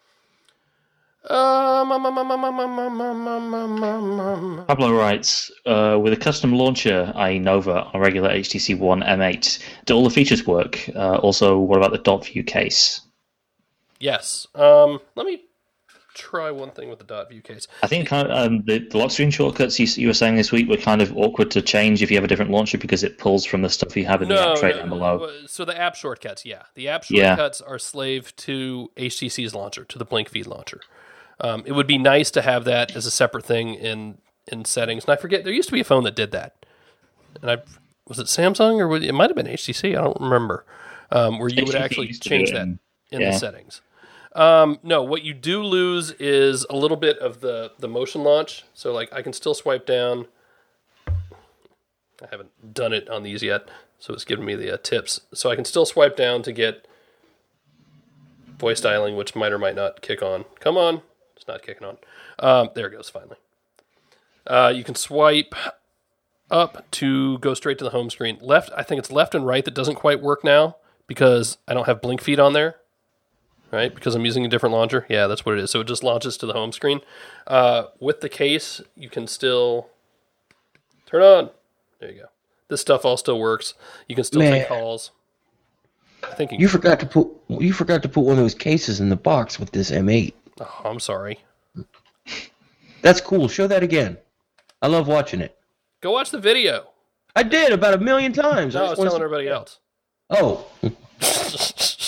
Pablo writes, with a custom launcher, i.e. Nova, on regular HTC One M8, do all the features work? Also, what about the dot view case? Yes. Let me try one thing with the dot view case. I think the lock screen shortcuts you were saying this week were kind of awkward to change if you have a different launcher because it pulls from the stuff you have in the app tray down below. So the app shortcuts, the app shortcuts are slave to HTC's launcher, to the BlinkFeed launcher. It would be nice to have that as a separate thing in settings. And I forget, there used to be a phone that did that. And was it Samsung or it might have been HTC? I don't remember. Where you would actually change that in the settings. No, what you do lose is a little bit of the motion launch. So like I can still swipe down. I haven't done it on these yet, so it's giving me the tips. So I can still swipe down to get voice dialing, which might or might not kick on. Come on. It's not kicking on. There it goes, finally. You can swipe up to go straight to the home screen. Left, I think it's left and right that doesn't quite work now because I don't have BlinkFeed on there, right? Because I'm using a different launcher. Yeah, that's what it is. So it just launches to the home screen. With the case, you can still turn on. There you go. This stuff all still works. You can still take calls. I think you forgot to put one of those cases in the box with this M8. Oh, I'm sorry. That's cool. Show that again. I love watching it. Go watch the video. I did about 1 million times. No, I was telling everybody else. Oh.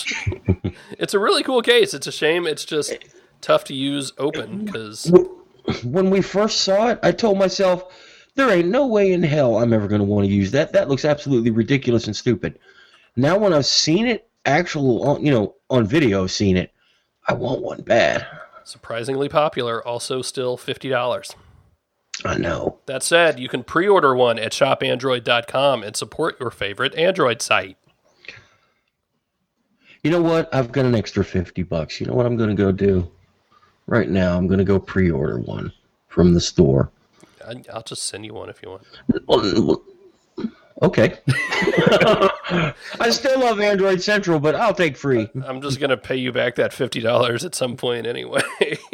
It's a really cool case. It's a shame it's just tough to use open because... when we first saw it, I told myself, there ain't no way in hell I'm ever going to want to use that. That looks absolutely ridiculous and stupid. Now when I've seen it, on video, seen it, I want one bad. Surprisingly popular, also still $50. I know. That said, you can pre-order one at shopandroid.com and support your favorite Android site. You know what? I've got an extra $50. You know what I'm going to go do? Right now, I'm going to go pre-order one from the store. I'll just send you one if you want. Well, okay. I still love Android Central, but I'll take free. I'm just going to pay you back that $50 at some point anyway.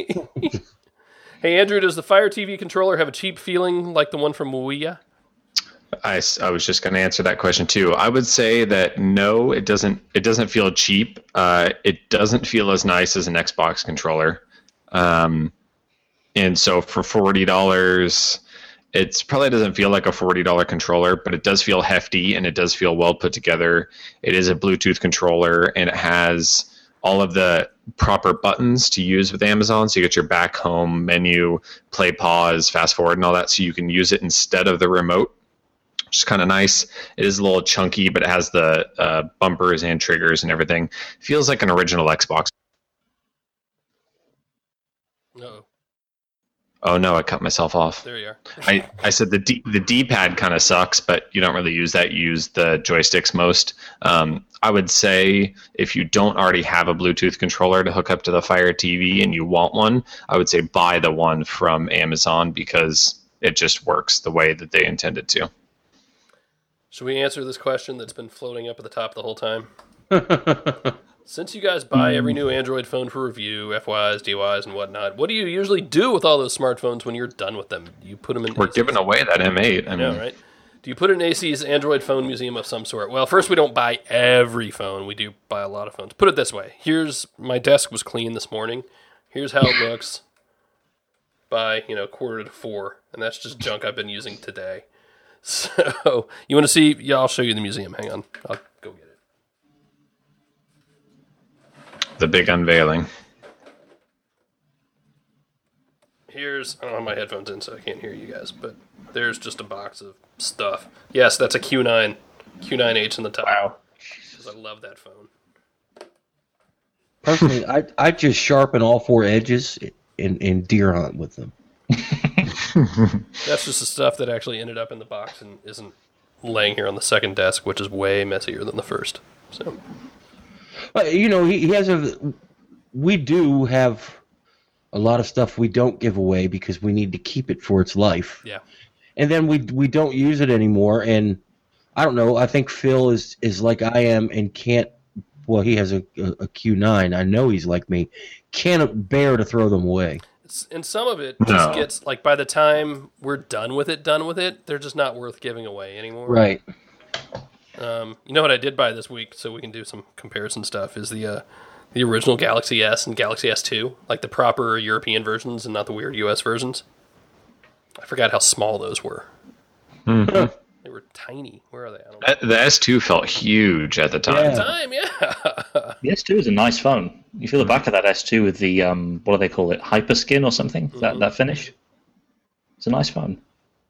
Hey, Andrew, does the Fire TV controller have a cheap feeling like the one from Ouya? I was just going to answer that question too. I would say that no, it doesn't. It doesn't feel cheap. It doesn't feel as nice as an Xbox controller. And so for $40, it probably doesn't feel like a $40 controller, but it does feel hefty and it does feel well put together. It is a Bluetooth controller and it has all of the proper buttons to use with Amazon. So you get your back, home, menu, play, pause, fast forward, and all that. So you can use it instead of the remote, which is kind of nice. It is a little chunky, but it has the bumpers and triggers and everything. Feels like an original Xbox. No. Oh no, I cut myself off. There you are. I said the D-pad kind of sucks, but you don't really use that. You use the joysticks most. I would say if you don't already have a Bluetooth controller to hook up to the Fire TV and you want one, I would say buy the one from Amazon because it just works the way that they intended to. Should we answer this question that's been floating up at the top the whole time? Since you guys buy every new Android phone for review, FYs, DYs, and whatnot, what do you usually do with all those smartphones when you're done with them? Do you put them in? We're giving away that M8. I know, right? Do you put it in AC's Android phone museum of some sort? Well, first, we don't buy every phone. We do buy a lot of phones. Put it this way. My desk was clean this morning. Here's how it looks by, 3:45. And that's just junk I've been using today. So, you want to see? Yeah, I'll show you the museum. Hang on. I'll go get it. The big unveiling. I don't have my headphones in, so I can't hear you guys, but there's just a box of stuff. Yes, that's a Q9H in the top. Wow. Because I love that phone. Personally, I just sharpen all four edges and deer hunt with them. That's just the stuff that actually ended up in the box and isn't laying here on the second desk, which is way messier than the first. So, we do have a lot of stuff we don't give away because we need to keep it for its life. Yeah. And then we don't use it anymore. And I don't know. I think Phil is like I am and can't. Well, he has a Q9. I know he's like me. Can't bear to throw them away. And some of it just gets like by the time we're done with it, they're just not worth giving away anymore. Right. You know what I did buy this week, so we can do some comparison stuff, is the original Galaxy S and Galaxy S2, like the proper European versions and not the weird US versions. I forgot how small those were. Mm-hmm. They were tiny. Where are they? The S2 felt huge at the time. At the time, yeah. The S2 is a nice phone. You feel the back of that S2 with the, what do they call it, Hyperskin or something? Mm-hmm. That finish? It's a nice phone.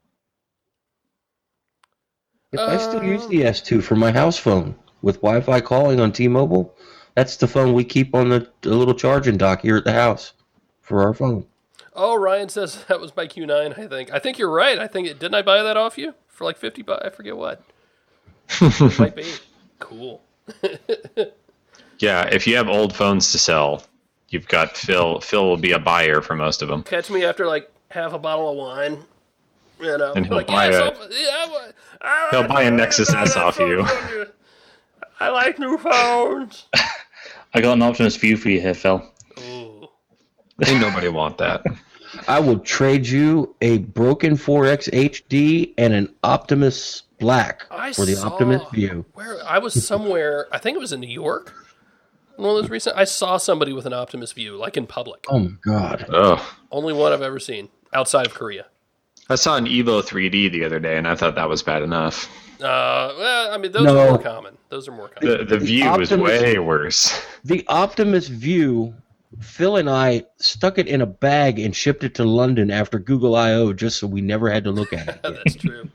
I still use the S2 for my house phone with Wi-Fi calling on T-Mobile. That's the phone we keep on the little charging dock here at the house for our phone. Oh, Ryan says that was my Q9, I think. I think you're right. Didn't I buy that off you for like $50? I forget what. It might be. Cool. Yeah, if you have old phones to sell, you've got Phil. Phil will be a buyer for most of them. Catch me after like half a bottle of wine. And he'll buy he'll buy a Nexus S off you. I like new phones. I got an Optimus View for you here, Phil. Ooh. Ain't nobody want that. I will trade you a broken 4X HD and an Optimus Black for the Optimus View. Where I was somewhere, I think it was in New York. One of those recent. I saw somebody with an Optimus View, like in public. Oh my god! Oh, only one I've ever seen outside of Korea. I saw an Evo 3D the other day, and I thought that was bad enough. Well, I mean, those are more common. Those are more common. The View is way worse. The Optimus View Phil and I stuck it in a bag and shipped it to London after Google I/O just so we never had to look at it again. That's true.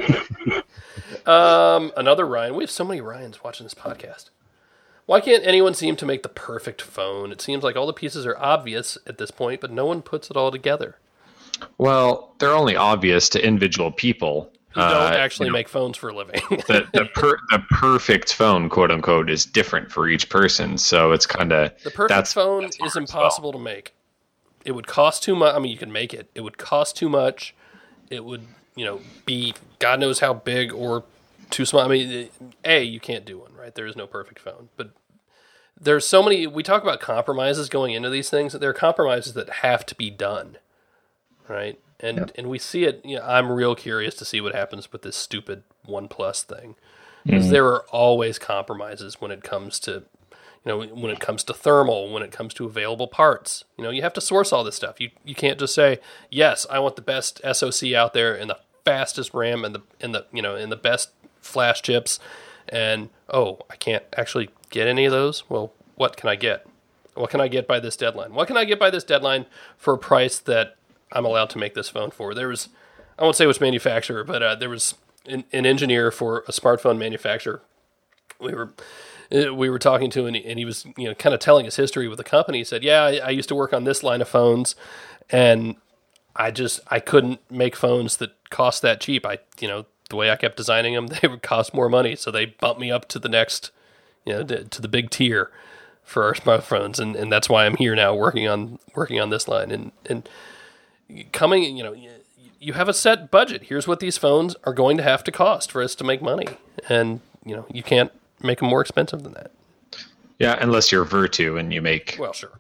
Another Ryan. We have so many Ryans watching this podcast. Why can't anyone seem to make the perfect phone? It seems like all the pieces are obvious at this point, but no one puts it all together. Well, they're only obvious to individual people. Who don't actually make phones for a living. The perfect phone, quote unquote, is different for each person. So it's kind of the perfect phone is impossible to make. It would cost too much. I mean, you can make it. It would cost too much. It would, be God knows how big or too small. I mean, you can't do one, right? There is no perfect phone. But there's so many. We talk about compromises going into these things. There are compromises that have to be done, right? And we see it. I'm real curious to see what happens with this stupid OnePlus thing, because there are always compromises when it comes to, when it comes to thermal, when it comes to available parts. You have to source all this stuff. You can't just say, yes, I want the best SoC out there and the fastest RAM and the best flash chips, and I can't actually get any of those. Well, what can I get? What can I get by this deadline? What can I get by this deadline for a price that I'm allowed to make this phone for? There was, I won't say which manufacturer, but there was an engineer for a smartphone manufacturer we were talking to, and he was kind of telling his history with the company. He said, yeah, I used to work on this line of phones, and I couldn't make phones that cost that cheap. The way I kept designing them, they would cost more money, so they bumped me up to the next, to the big tier for our smartphones, and that's why I'm here now working on this line. And coming, you have a set budget. Here's what these phones are going to have to cost for us to make money, and you can't make them more expensive than that. Yeah, unless you're Vertu and you make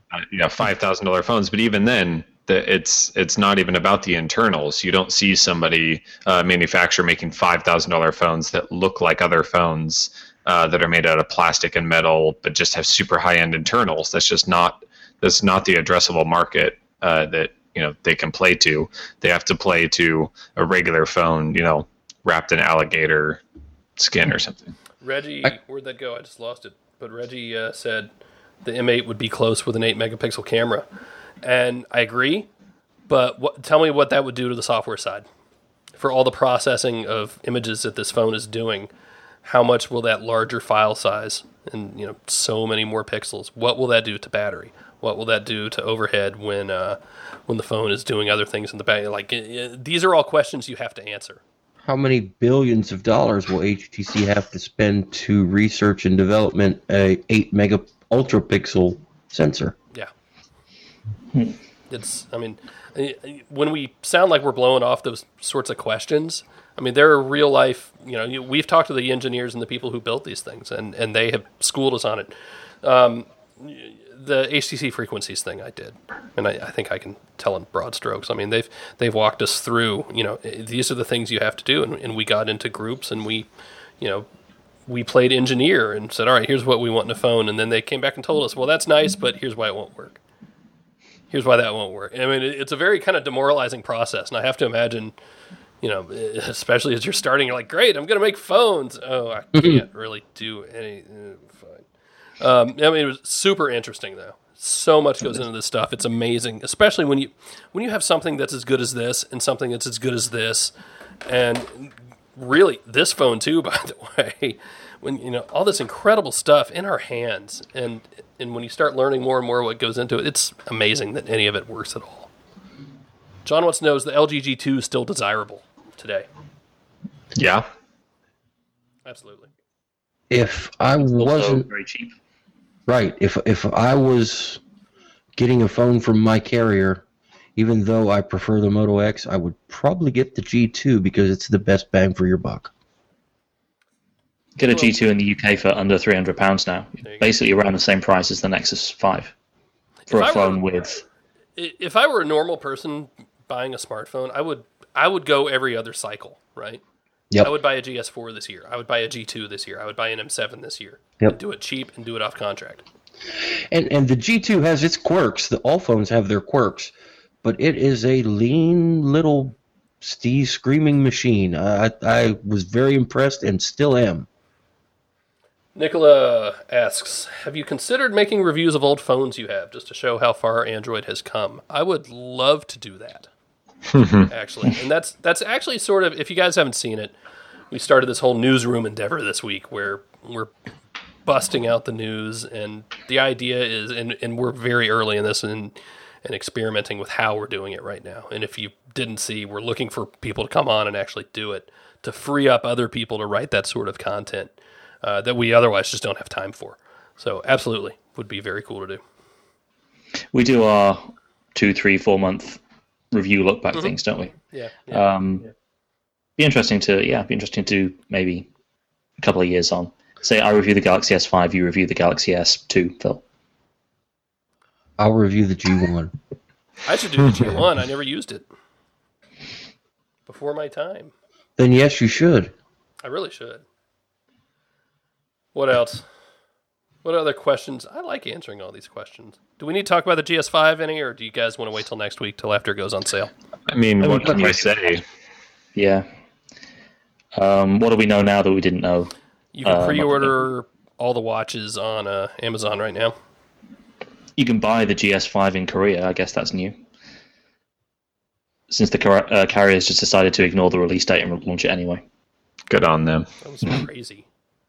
$5,000 phones, but even then, it's not even about the internals. You don't see somebody manufacturer making $5,000 phones that look like other phones that are made out of plastic and metal, but just have super high-end internals. That's not the addressable market that they can play to. They have to play to a regular phone, wrapped in alligator skin or something. Reggie, where'd that go? I just lost it. But Reggie said the M8 would be close with an 8-megapixel camera. And I agree, but tell me what that would do to the software side. For all the processing of images that this phone is doing, how much will that larger file size and so many more pixels, what will that do to battery? What will that do to overhead when the phone is doing other things in the back? These are all questions you have to answer. How many billions of dollars will HTC have to spend to research and development a 8-mega ultra pixel sensor? Yeah. When we sound like we're blowing off those sorts of questions, there are real life, we've talked to the engineers and the people who built these things, and they have schooled us on it. The HTC frequencies thing I did, and I think I can tell in broad strokes. They've walked us through, these are the things you have to do, and we got into groups, and we played engineer and said, all right, here's what we want in a phone, and then they came back and told us, well, that's nice, but here's why it won't work. Here's why that won't work. It's a very kind of demoralizing process, and I have to imagine, especially as you're starting, you're like, great, I'm going to make phones. Oh, I can't really do any. Fine. It was super interesting, though. So much goes into this stuff. It's amazing, especially when you have something that's as good as this and something that's as good as this, and really this phone too, by the way. When all this incredible stuff in our hands, and when you start learning more and more what goes into it, it's amazing that any of it works at all. John wants to know, is the LG G2 is still desirable today? Yeah. Absolutely. If I wasn't very cheap. Right. If I was getting a phone from my carrier, even though I prefer the Moto X, I would probably get the G2 because it's the best bang for your buck. Get a G2 in the UK for under £300 now. Basically around the same price as the Nexus 5 for a phone with. If I were a normal person buying a smartphone, I would go every other cycle, right? Yep. I would buy a GS4 this year. I would buy a G2 this year. I would buy an M7 this year. Yep. Do it cheap and do it off contract. And the G2 has its quirks. All phones have their quirks, but it is a lean little screaming machine. I was very impressed and still am. Nicola asks, have you considered making reviews of old phones you have just to show how far Android has come? I would love to do that, actually. And that's actually sort of, if you guys haven't seen it, we started this whole newsroom endeavor this week where we're busting out the news, and the idea is, and we're very early in this and experimenting with how we're doing it right now. And if you didn't see, we're looking for people to come on and actually do it to free up other people to write that sort of content that we otherwise just don't have time for. So absolutely, would be very cool to do. We do our 2, 3, 4 month review look back things, don't we? Yeah. Be interesting to maybe a couple of years on. Say I review the Galaxy S5, you review the Galaxy S2, Phil. I'll review the G1. I should do the G1. I never used it. Before my time. Then yes, you should. I really should. What else? What other questions? I like answering all these questions. Do we need to talk about the GS5 any, or do you guys want to wait till next week, till after it goes on sale? I mean, what can I say? Yeah. What do we know now that we didn't know? You can pre-order all the watches on Amazon right now. You can buy the GS5 in Korea. I guess that's new. Since the carriers just decided to ignore the release date and launch it anyway. Good on them. That was crazy.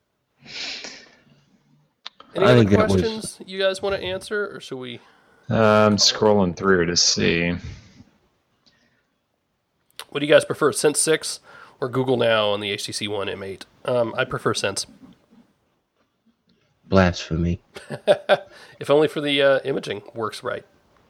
Any other questions you guys want to answer, or should we? I'm scrolling through to see. What do you guys prefer, Sense 6 or Google Now on the HTC One M8? I prefer Sense. Blasphemy. If only for the imaging works right.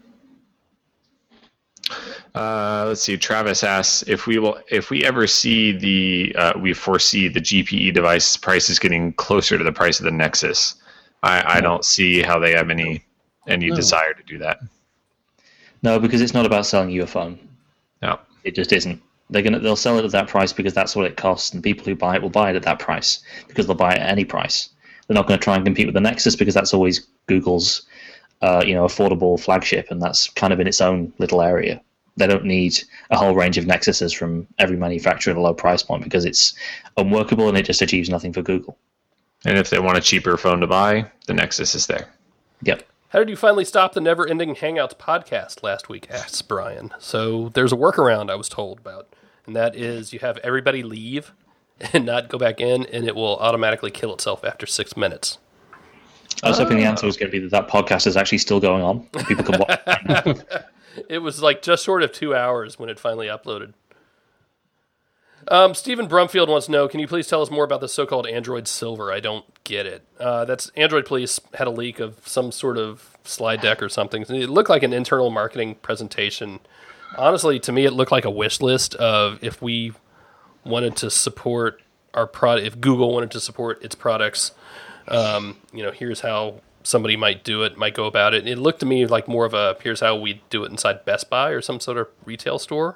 Let's see. Travis asks if we ever see we foresee the GPE device prices getting closer to the price of the Nexus. I don't see how they have any desire to do that. No, because it's not about selling you a phone. No, it just isn't. They'll sell it at that price because that's what it costs, and people who buy it will buy it at that price because they'll buy it at any price. They're not going to try and compete with the Nexus because that's always Google's, affordable flagship, and that's kind of in its own little area. They don't need a whole range of Nexuses from every manufacturer at a low price point because it's unworkable and it just achieves nothing for Google. And if they want a cheaper phone to buy, the Nexus is there. Yep. How did you finally stop the never-ending Hangouts podcast last week, asks Brian. So there's a workaround I was told about, and that is you have everybody leave and not go back in, and it will automatically kill itself after 6 minutes. I was hoping the answer was going to be that podcast is actually still going on. People can watch. It was like just short of 2 hours when it finally uploaded. Stephen Brumfield wants to know, can you please tell us more about the so-called Android Silver? I don't get it. That's Android Police had a leak of some sort of slide deck or something. It looked like an internal marketing presentation. Honestly, to me, it looked like a wish list of if we wanted to support our product, if Google wanted to support its products, here's how somebody might do it, might go about it. It looked to me like more of a, here's how we do it inside Best Buy or some sort of retail store.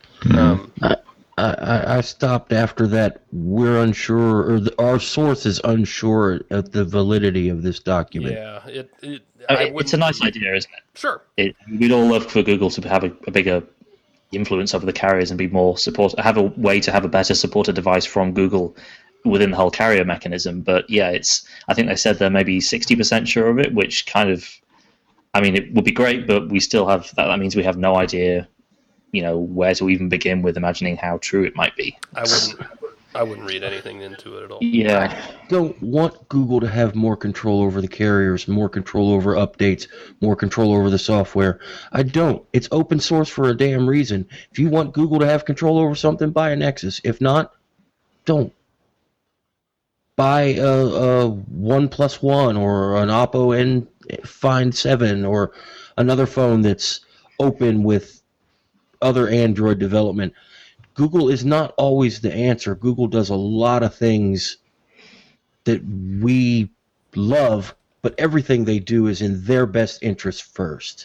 I stopped after that. We're unsure, or our source is unsure of the validity of this document. Yeah, it's a nice idea, isn't it? Sure. We'd all love for Google to have a bigger influence over the carriers and be more support. Have a way to have a better supported device from Google within the whole carrier mechanism. But yeah, I think they said they're maybe 60% sure of it, which kind of, it would be great, but we still have that. That means we have no idea, where to even begin with imagining how true it might be. I wouldn't read anything into it at all. Yeah. I don't want Google to have more control over the carriers, more control over updates, more control over the software. I don't. It's open source for a damn reason. If you want Google to have control over something, buy a Nexus. If not, don't. Buy a OnePlus One or an Oppo Find 7 or another phone that's open with other Android development. Google is not always the answer. Google does a lot of things that we love, but everything they do is in their best interest first.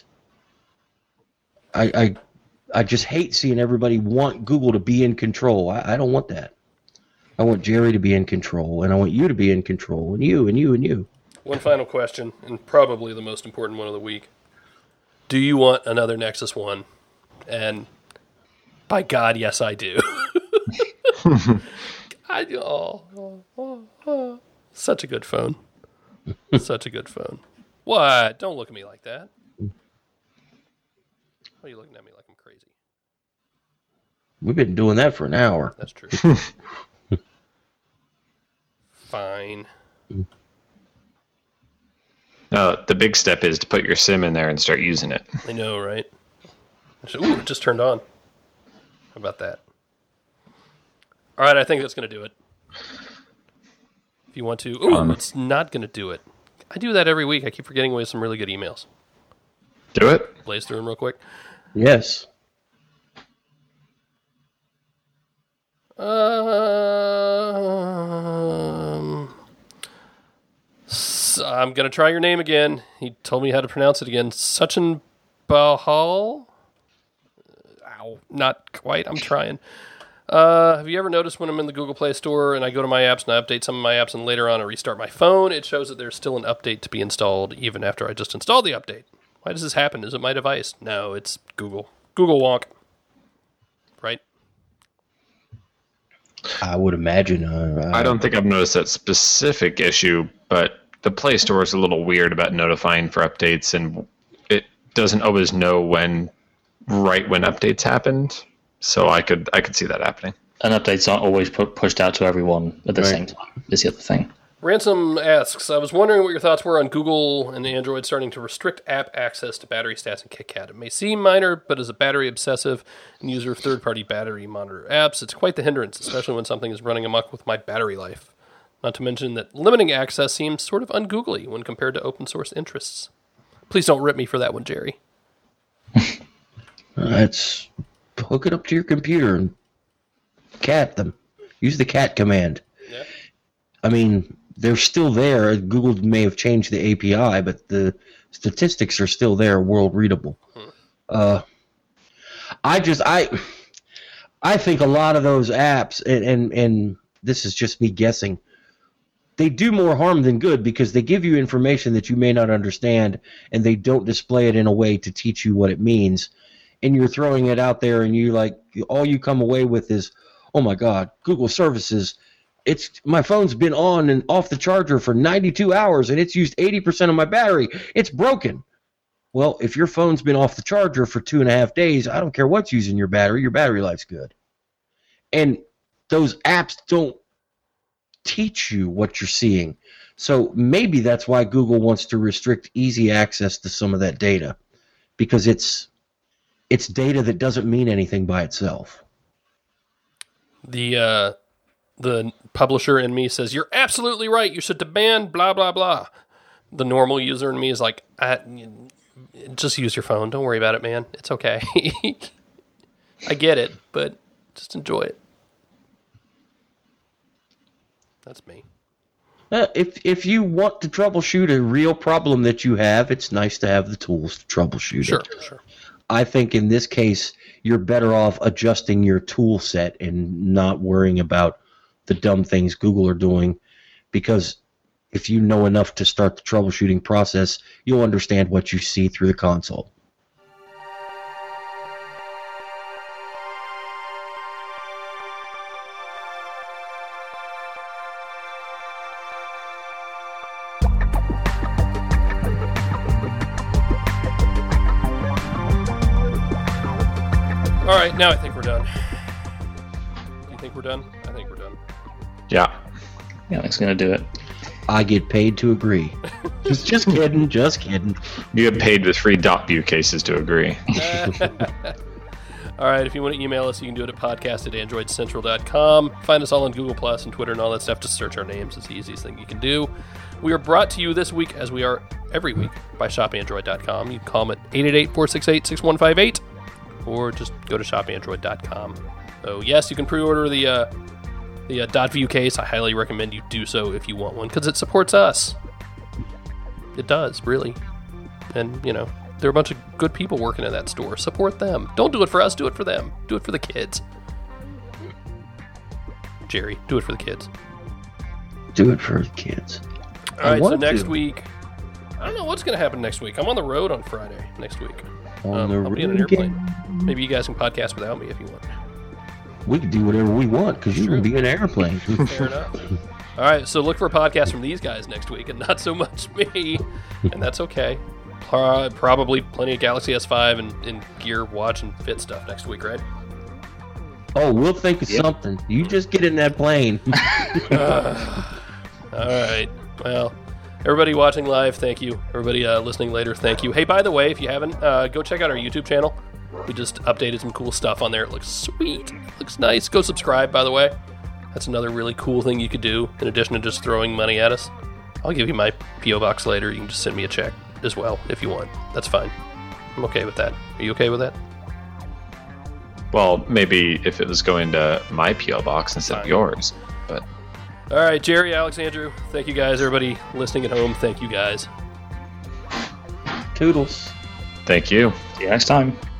I just hate seeing everybody want Google to be in control. I don't want that. I want Jerry to be in control, and I want you to be in control, and you, and you, and you. One final question, and probably the most important one of the week. Do you want another Nexus One? And by God, yes, I do. Such a good phone. Such a good phone. What? Don't look at me like that. Why are you looking at me like I'm crazy? We've been doing that for an hour. That's true. Fine. The big step is to put your SIM in there and start using it. I know, right? Ooh, it just turned on. How about that? All right, I think that's going to do it. If you want to... Ooh, it's not going to do it. I do that every week. I keep forgetting we have some really good emails. Do it. Blaze through them real quick. Yes. I'm going to try your name again. He told me how to pronounce it again. Sachin Bahal? Ow, not quite. I'm trying. Have you ever noticed when I'm in the Google Play Store and I go to my apps and I update some of my apps and later on I restart my phone, it shows that there's still an update to be installed even after I just installed the update? Why does this happen? Is it my device? No, it's Google. Google wonk. Right? I would imagine. I don't think I've noticed that specific issue, but the Play Store is a little weird about notifying for updates, and it doesn't always know when updates happened. So I could see that happening. And updates aren't always pushed out to everyone at the same time, is the other thing. Ransom asks, I was wondering what your thoughts were on Google and Android starting to restrict app access to battery stats and KitKat. It may seem minor, but as a battery obsessive and user of third-party battery monitor apps, it's quite the hindrance, especially when something is running amok with my battery life. Not to mention that limiting access seems sort of ungoogly when compared to open source interests. Please don't rip me for that one, Jerry. It's hook it up to your computer and cat them. Use the cat command. Yeah. I mean, they're still there. Google may have changed the API, but the statistics are still there, world readable. I think a lot of those apps, and this is just me guessing, they do more harm than good because they give you information that you may not understand, and they don't display it in a way to teach you what it means. And you're throwing it out there, and all you come away with is, oh my God, Google services. My phone's been on and off the charger for 92 hours, and it's used 80% of my battery. It's broken. Well, if your phone's been off the charger for 2.5 days, I don't care what's using your battery life's good. And those apps don't teach you what you're seeing. So maybe that's why Google wants to restrict easy access to some of that data, because it's data that doesn't mean anything by itself. The publisher in me says, you're absolutely right. You should demand blah, blah, blah. The normal user in me is like, just use your phone. Don't worry about it, man. It's okay. I get it, but just enjoy it. That's me. If you want to troubleshoot a real problem that you have, it's nice to have the tools to troubleshoot it. Sure. I think in this case, you're better off adjusting your tool set and not worrying about the dumb things Google are doing, because if you know enough to start the troubleshooting process, you'll understand what you see through the console. All right, now I think we're done. You think we're done? I think we're done. Yeah. Yeah, that's going to do it. I get paid to agree. Just kidding. You get paid with free .view cases to agree. All right, if you want to email us, you can do it at podcast@androidcentral.com. Find us all on Google Plus and Twitter and all that stuff. Just search our names. It's the easiest thing you can do. We are brought to you this week, as we are every week, by shopandroid.com. You can call them at 888-468-6158, or just go to shopandroid.com. So, yes, you can pre-order the .view case. I highly recommend you do so if you want one, because it supports us. It does, really. And, there are a bunch of good people working in that store. Support them. Don't do it for us. Do it for them. Do it for the kids. Jerry, do it for the kids. Do it for the kids. All right, so next week, I don't know what's going to happen next week. I'm on the road on Friday next week. I'll be in an airplane. Maybe you guys can podcast without me if you want. We can do whatever we want because you can be in an airplane. Fair enough. All right, so look for a podcast from these guys next week, and not so much me, and that's okay. Probably plenty of Galaxy S5 and Gear, Watch, and Fit stuff next week, right? Oh, we'll think of something. You just get in that plane. All right. Well, everybody watching live, thank you. Everybody listening later, thank you. Hey, by the way, if you haven't, go check out our YouTube channel. We just updated some cool stuff on there. It looks sweet. It looks nice. Go subscribe, by the way. That's another really cool thing you could do in addition to just throwing money at us. I'll give you my P.O. box later. You can just send me a check as well if you want. That's fine. I'm okay with that. Are you okay with that? Well, maybe if it was going to my P.O. box instead of yours. But all right, Jerry, Alex, Andrew, thank you guys. Everybody listening at home, thank you guys. Toodles. Thank you. See you next time.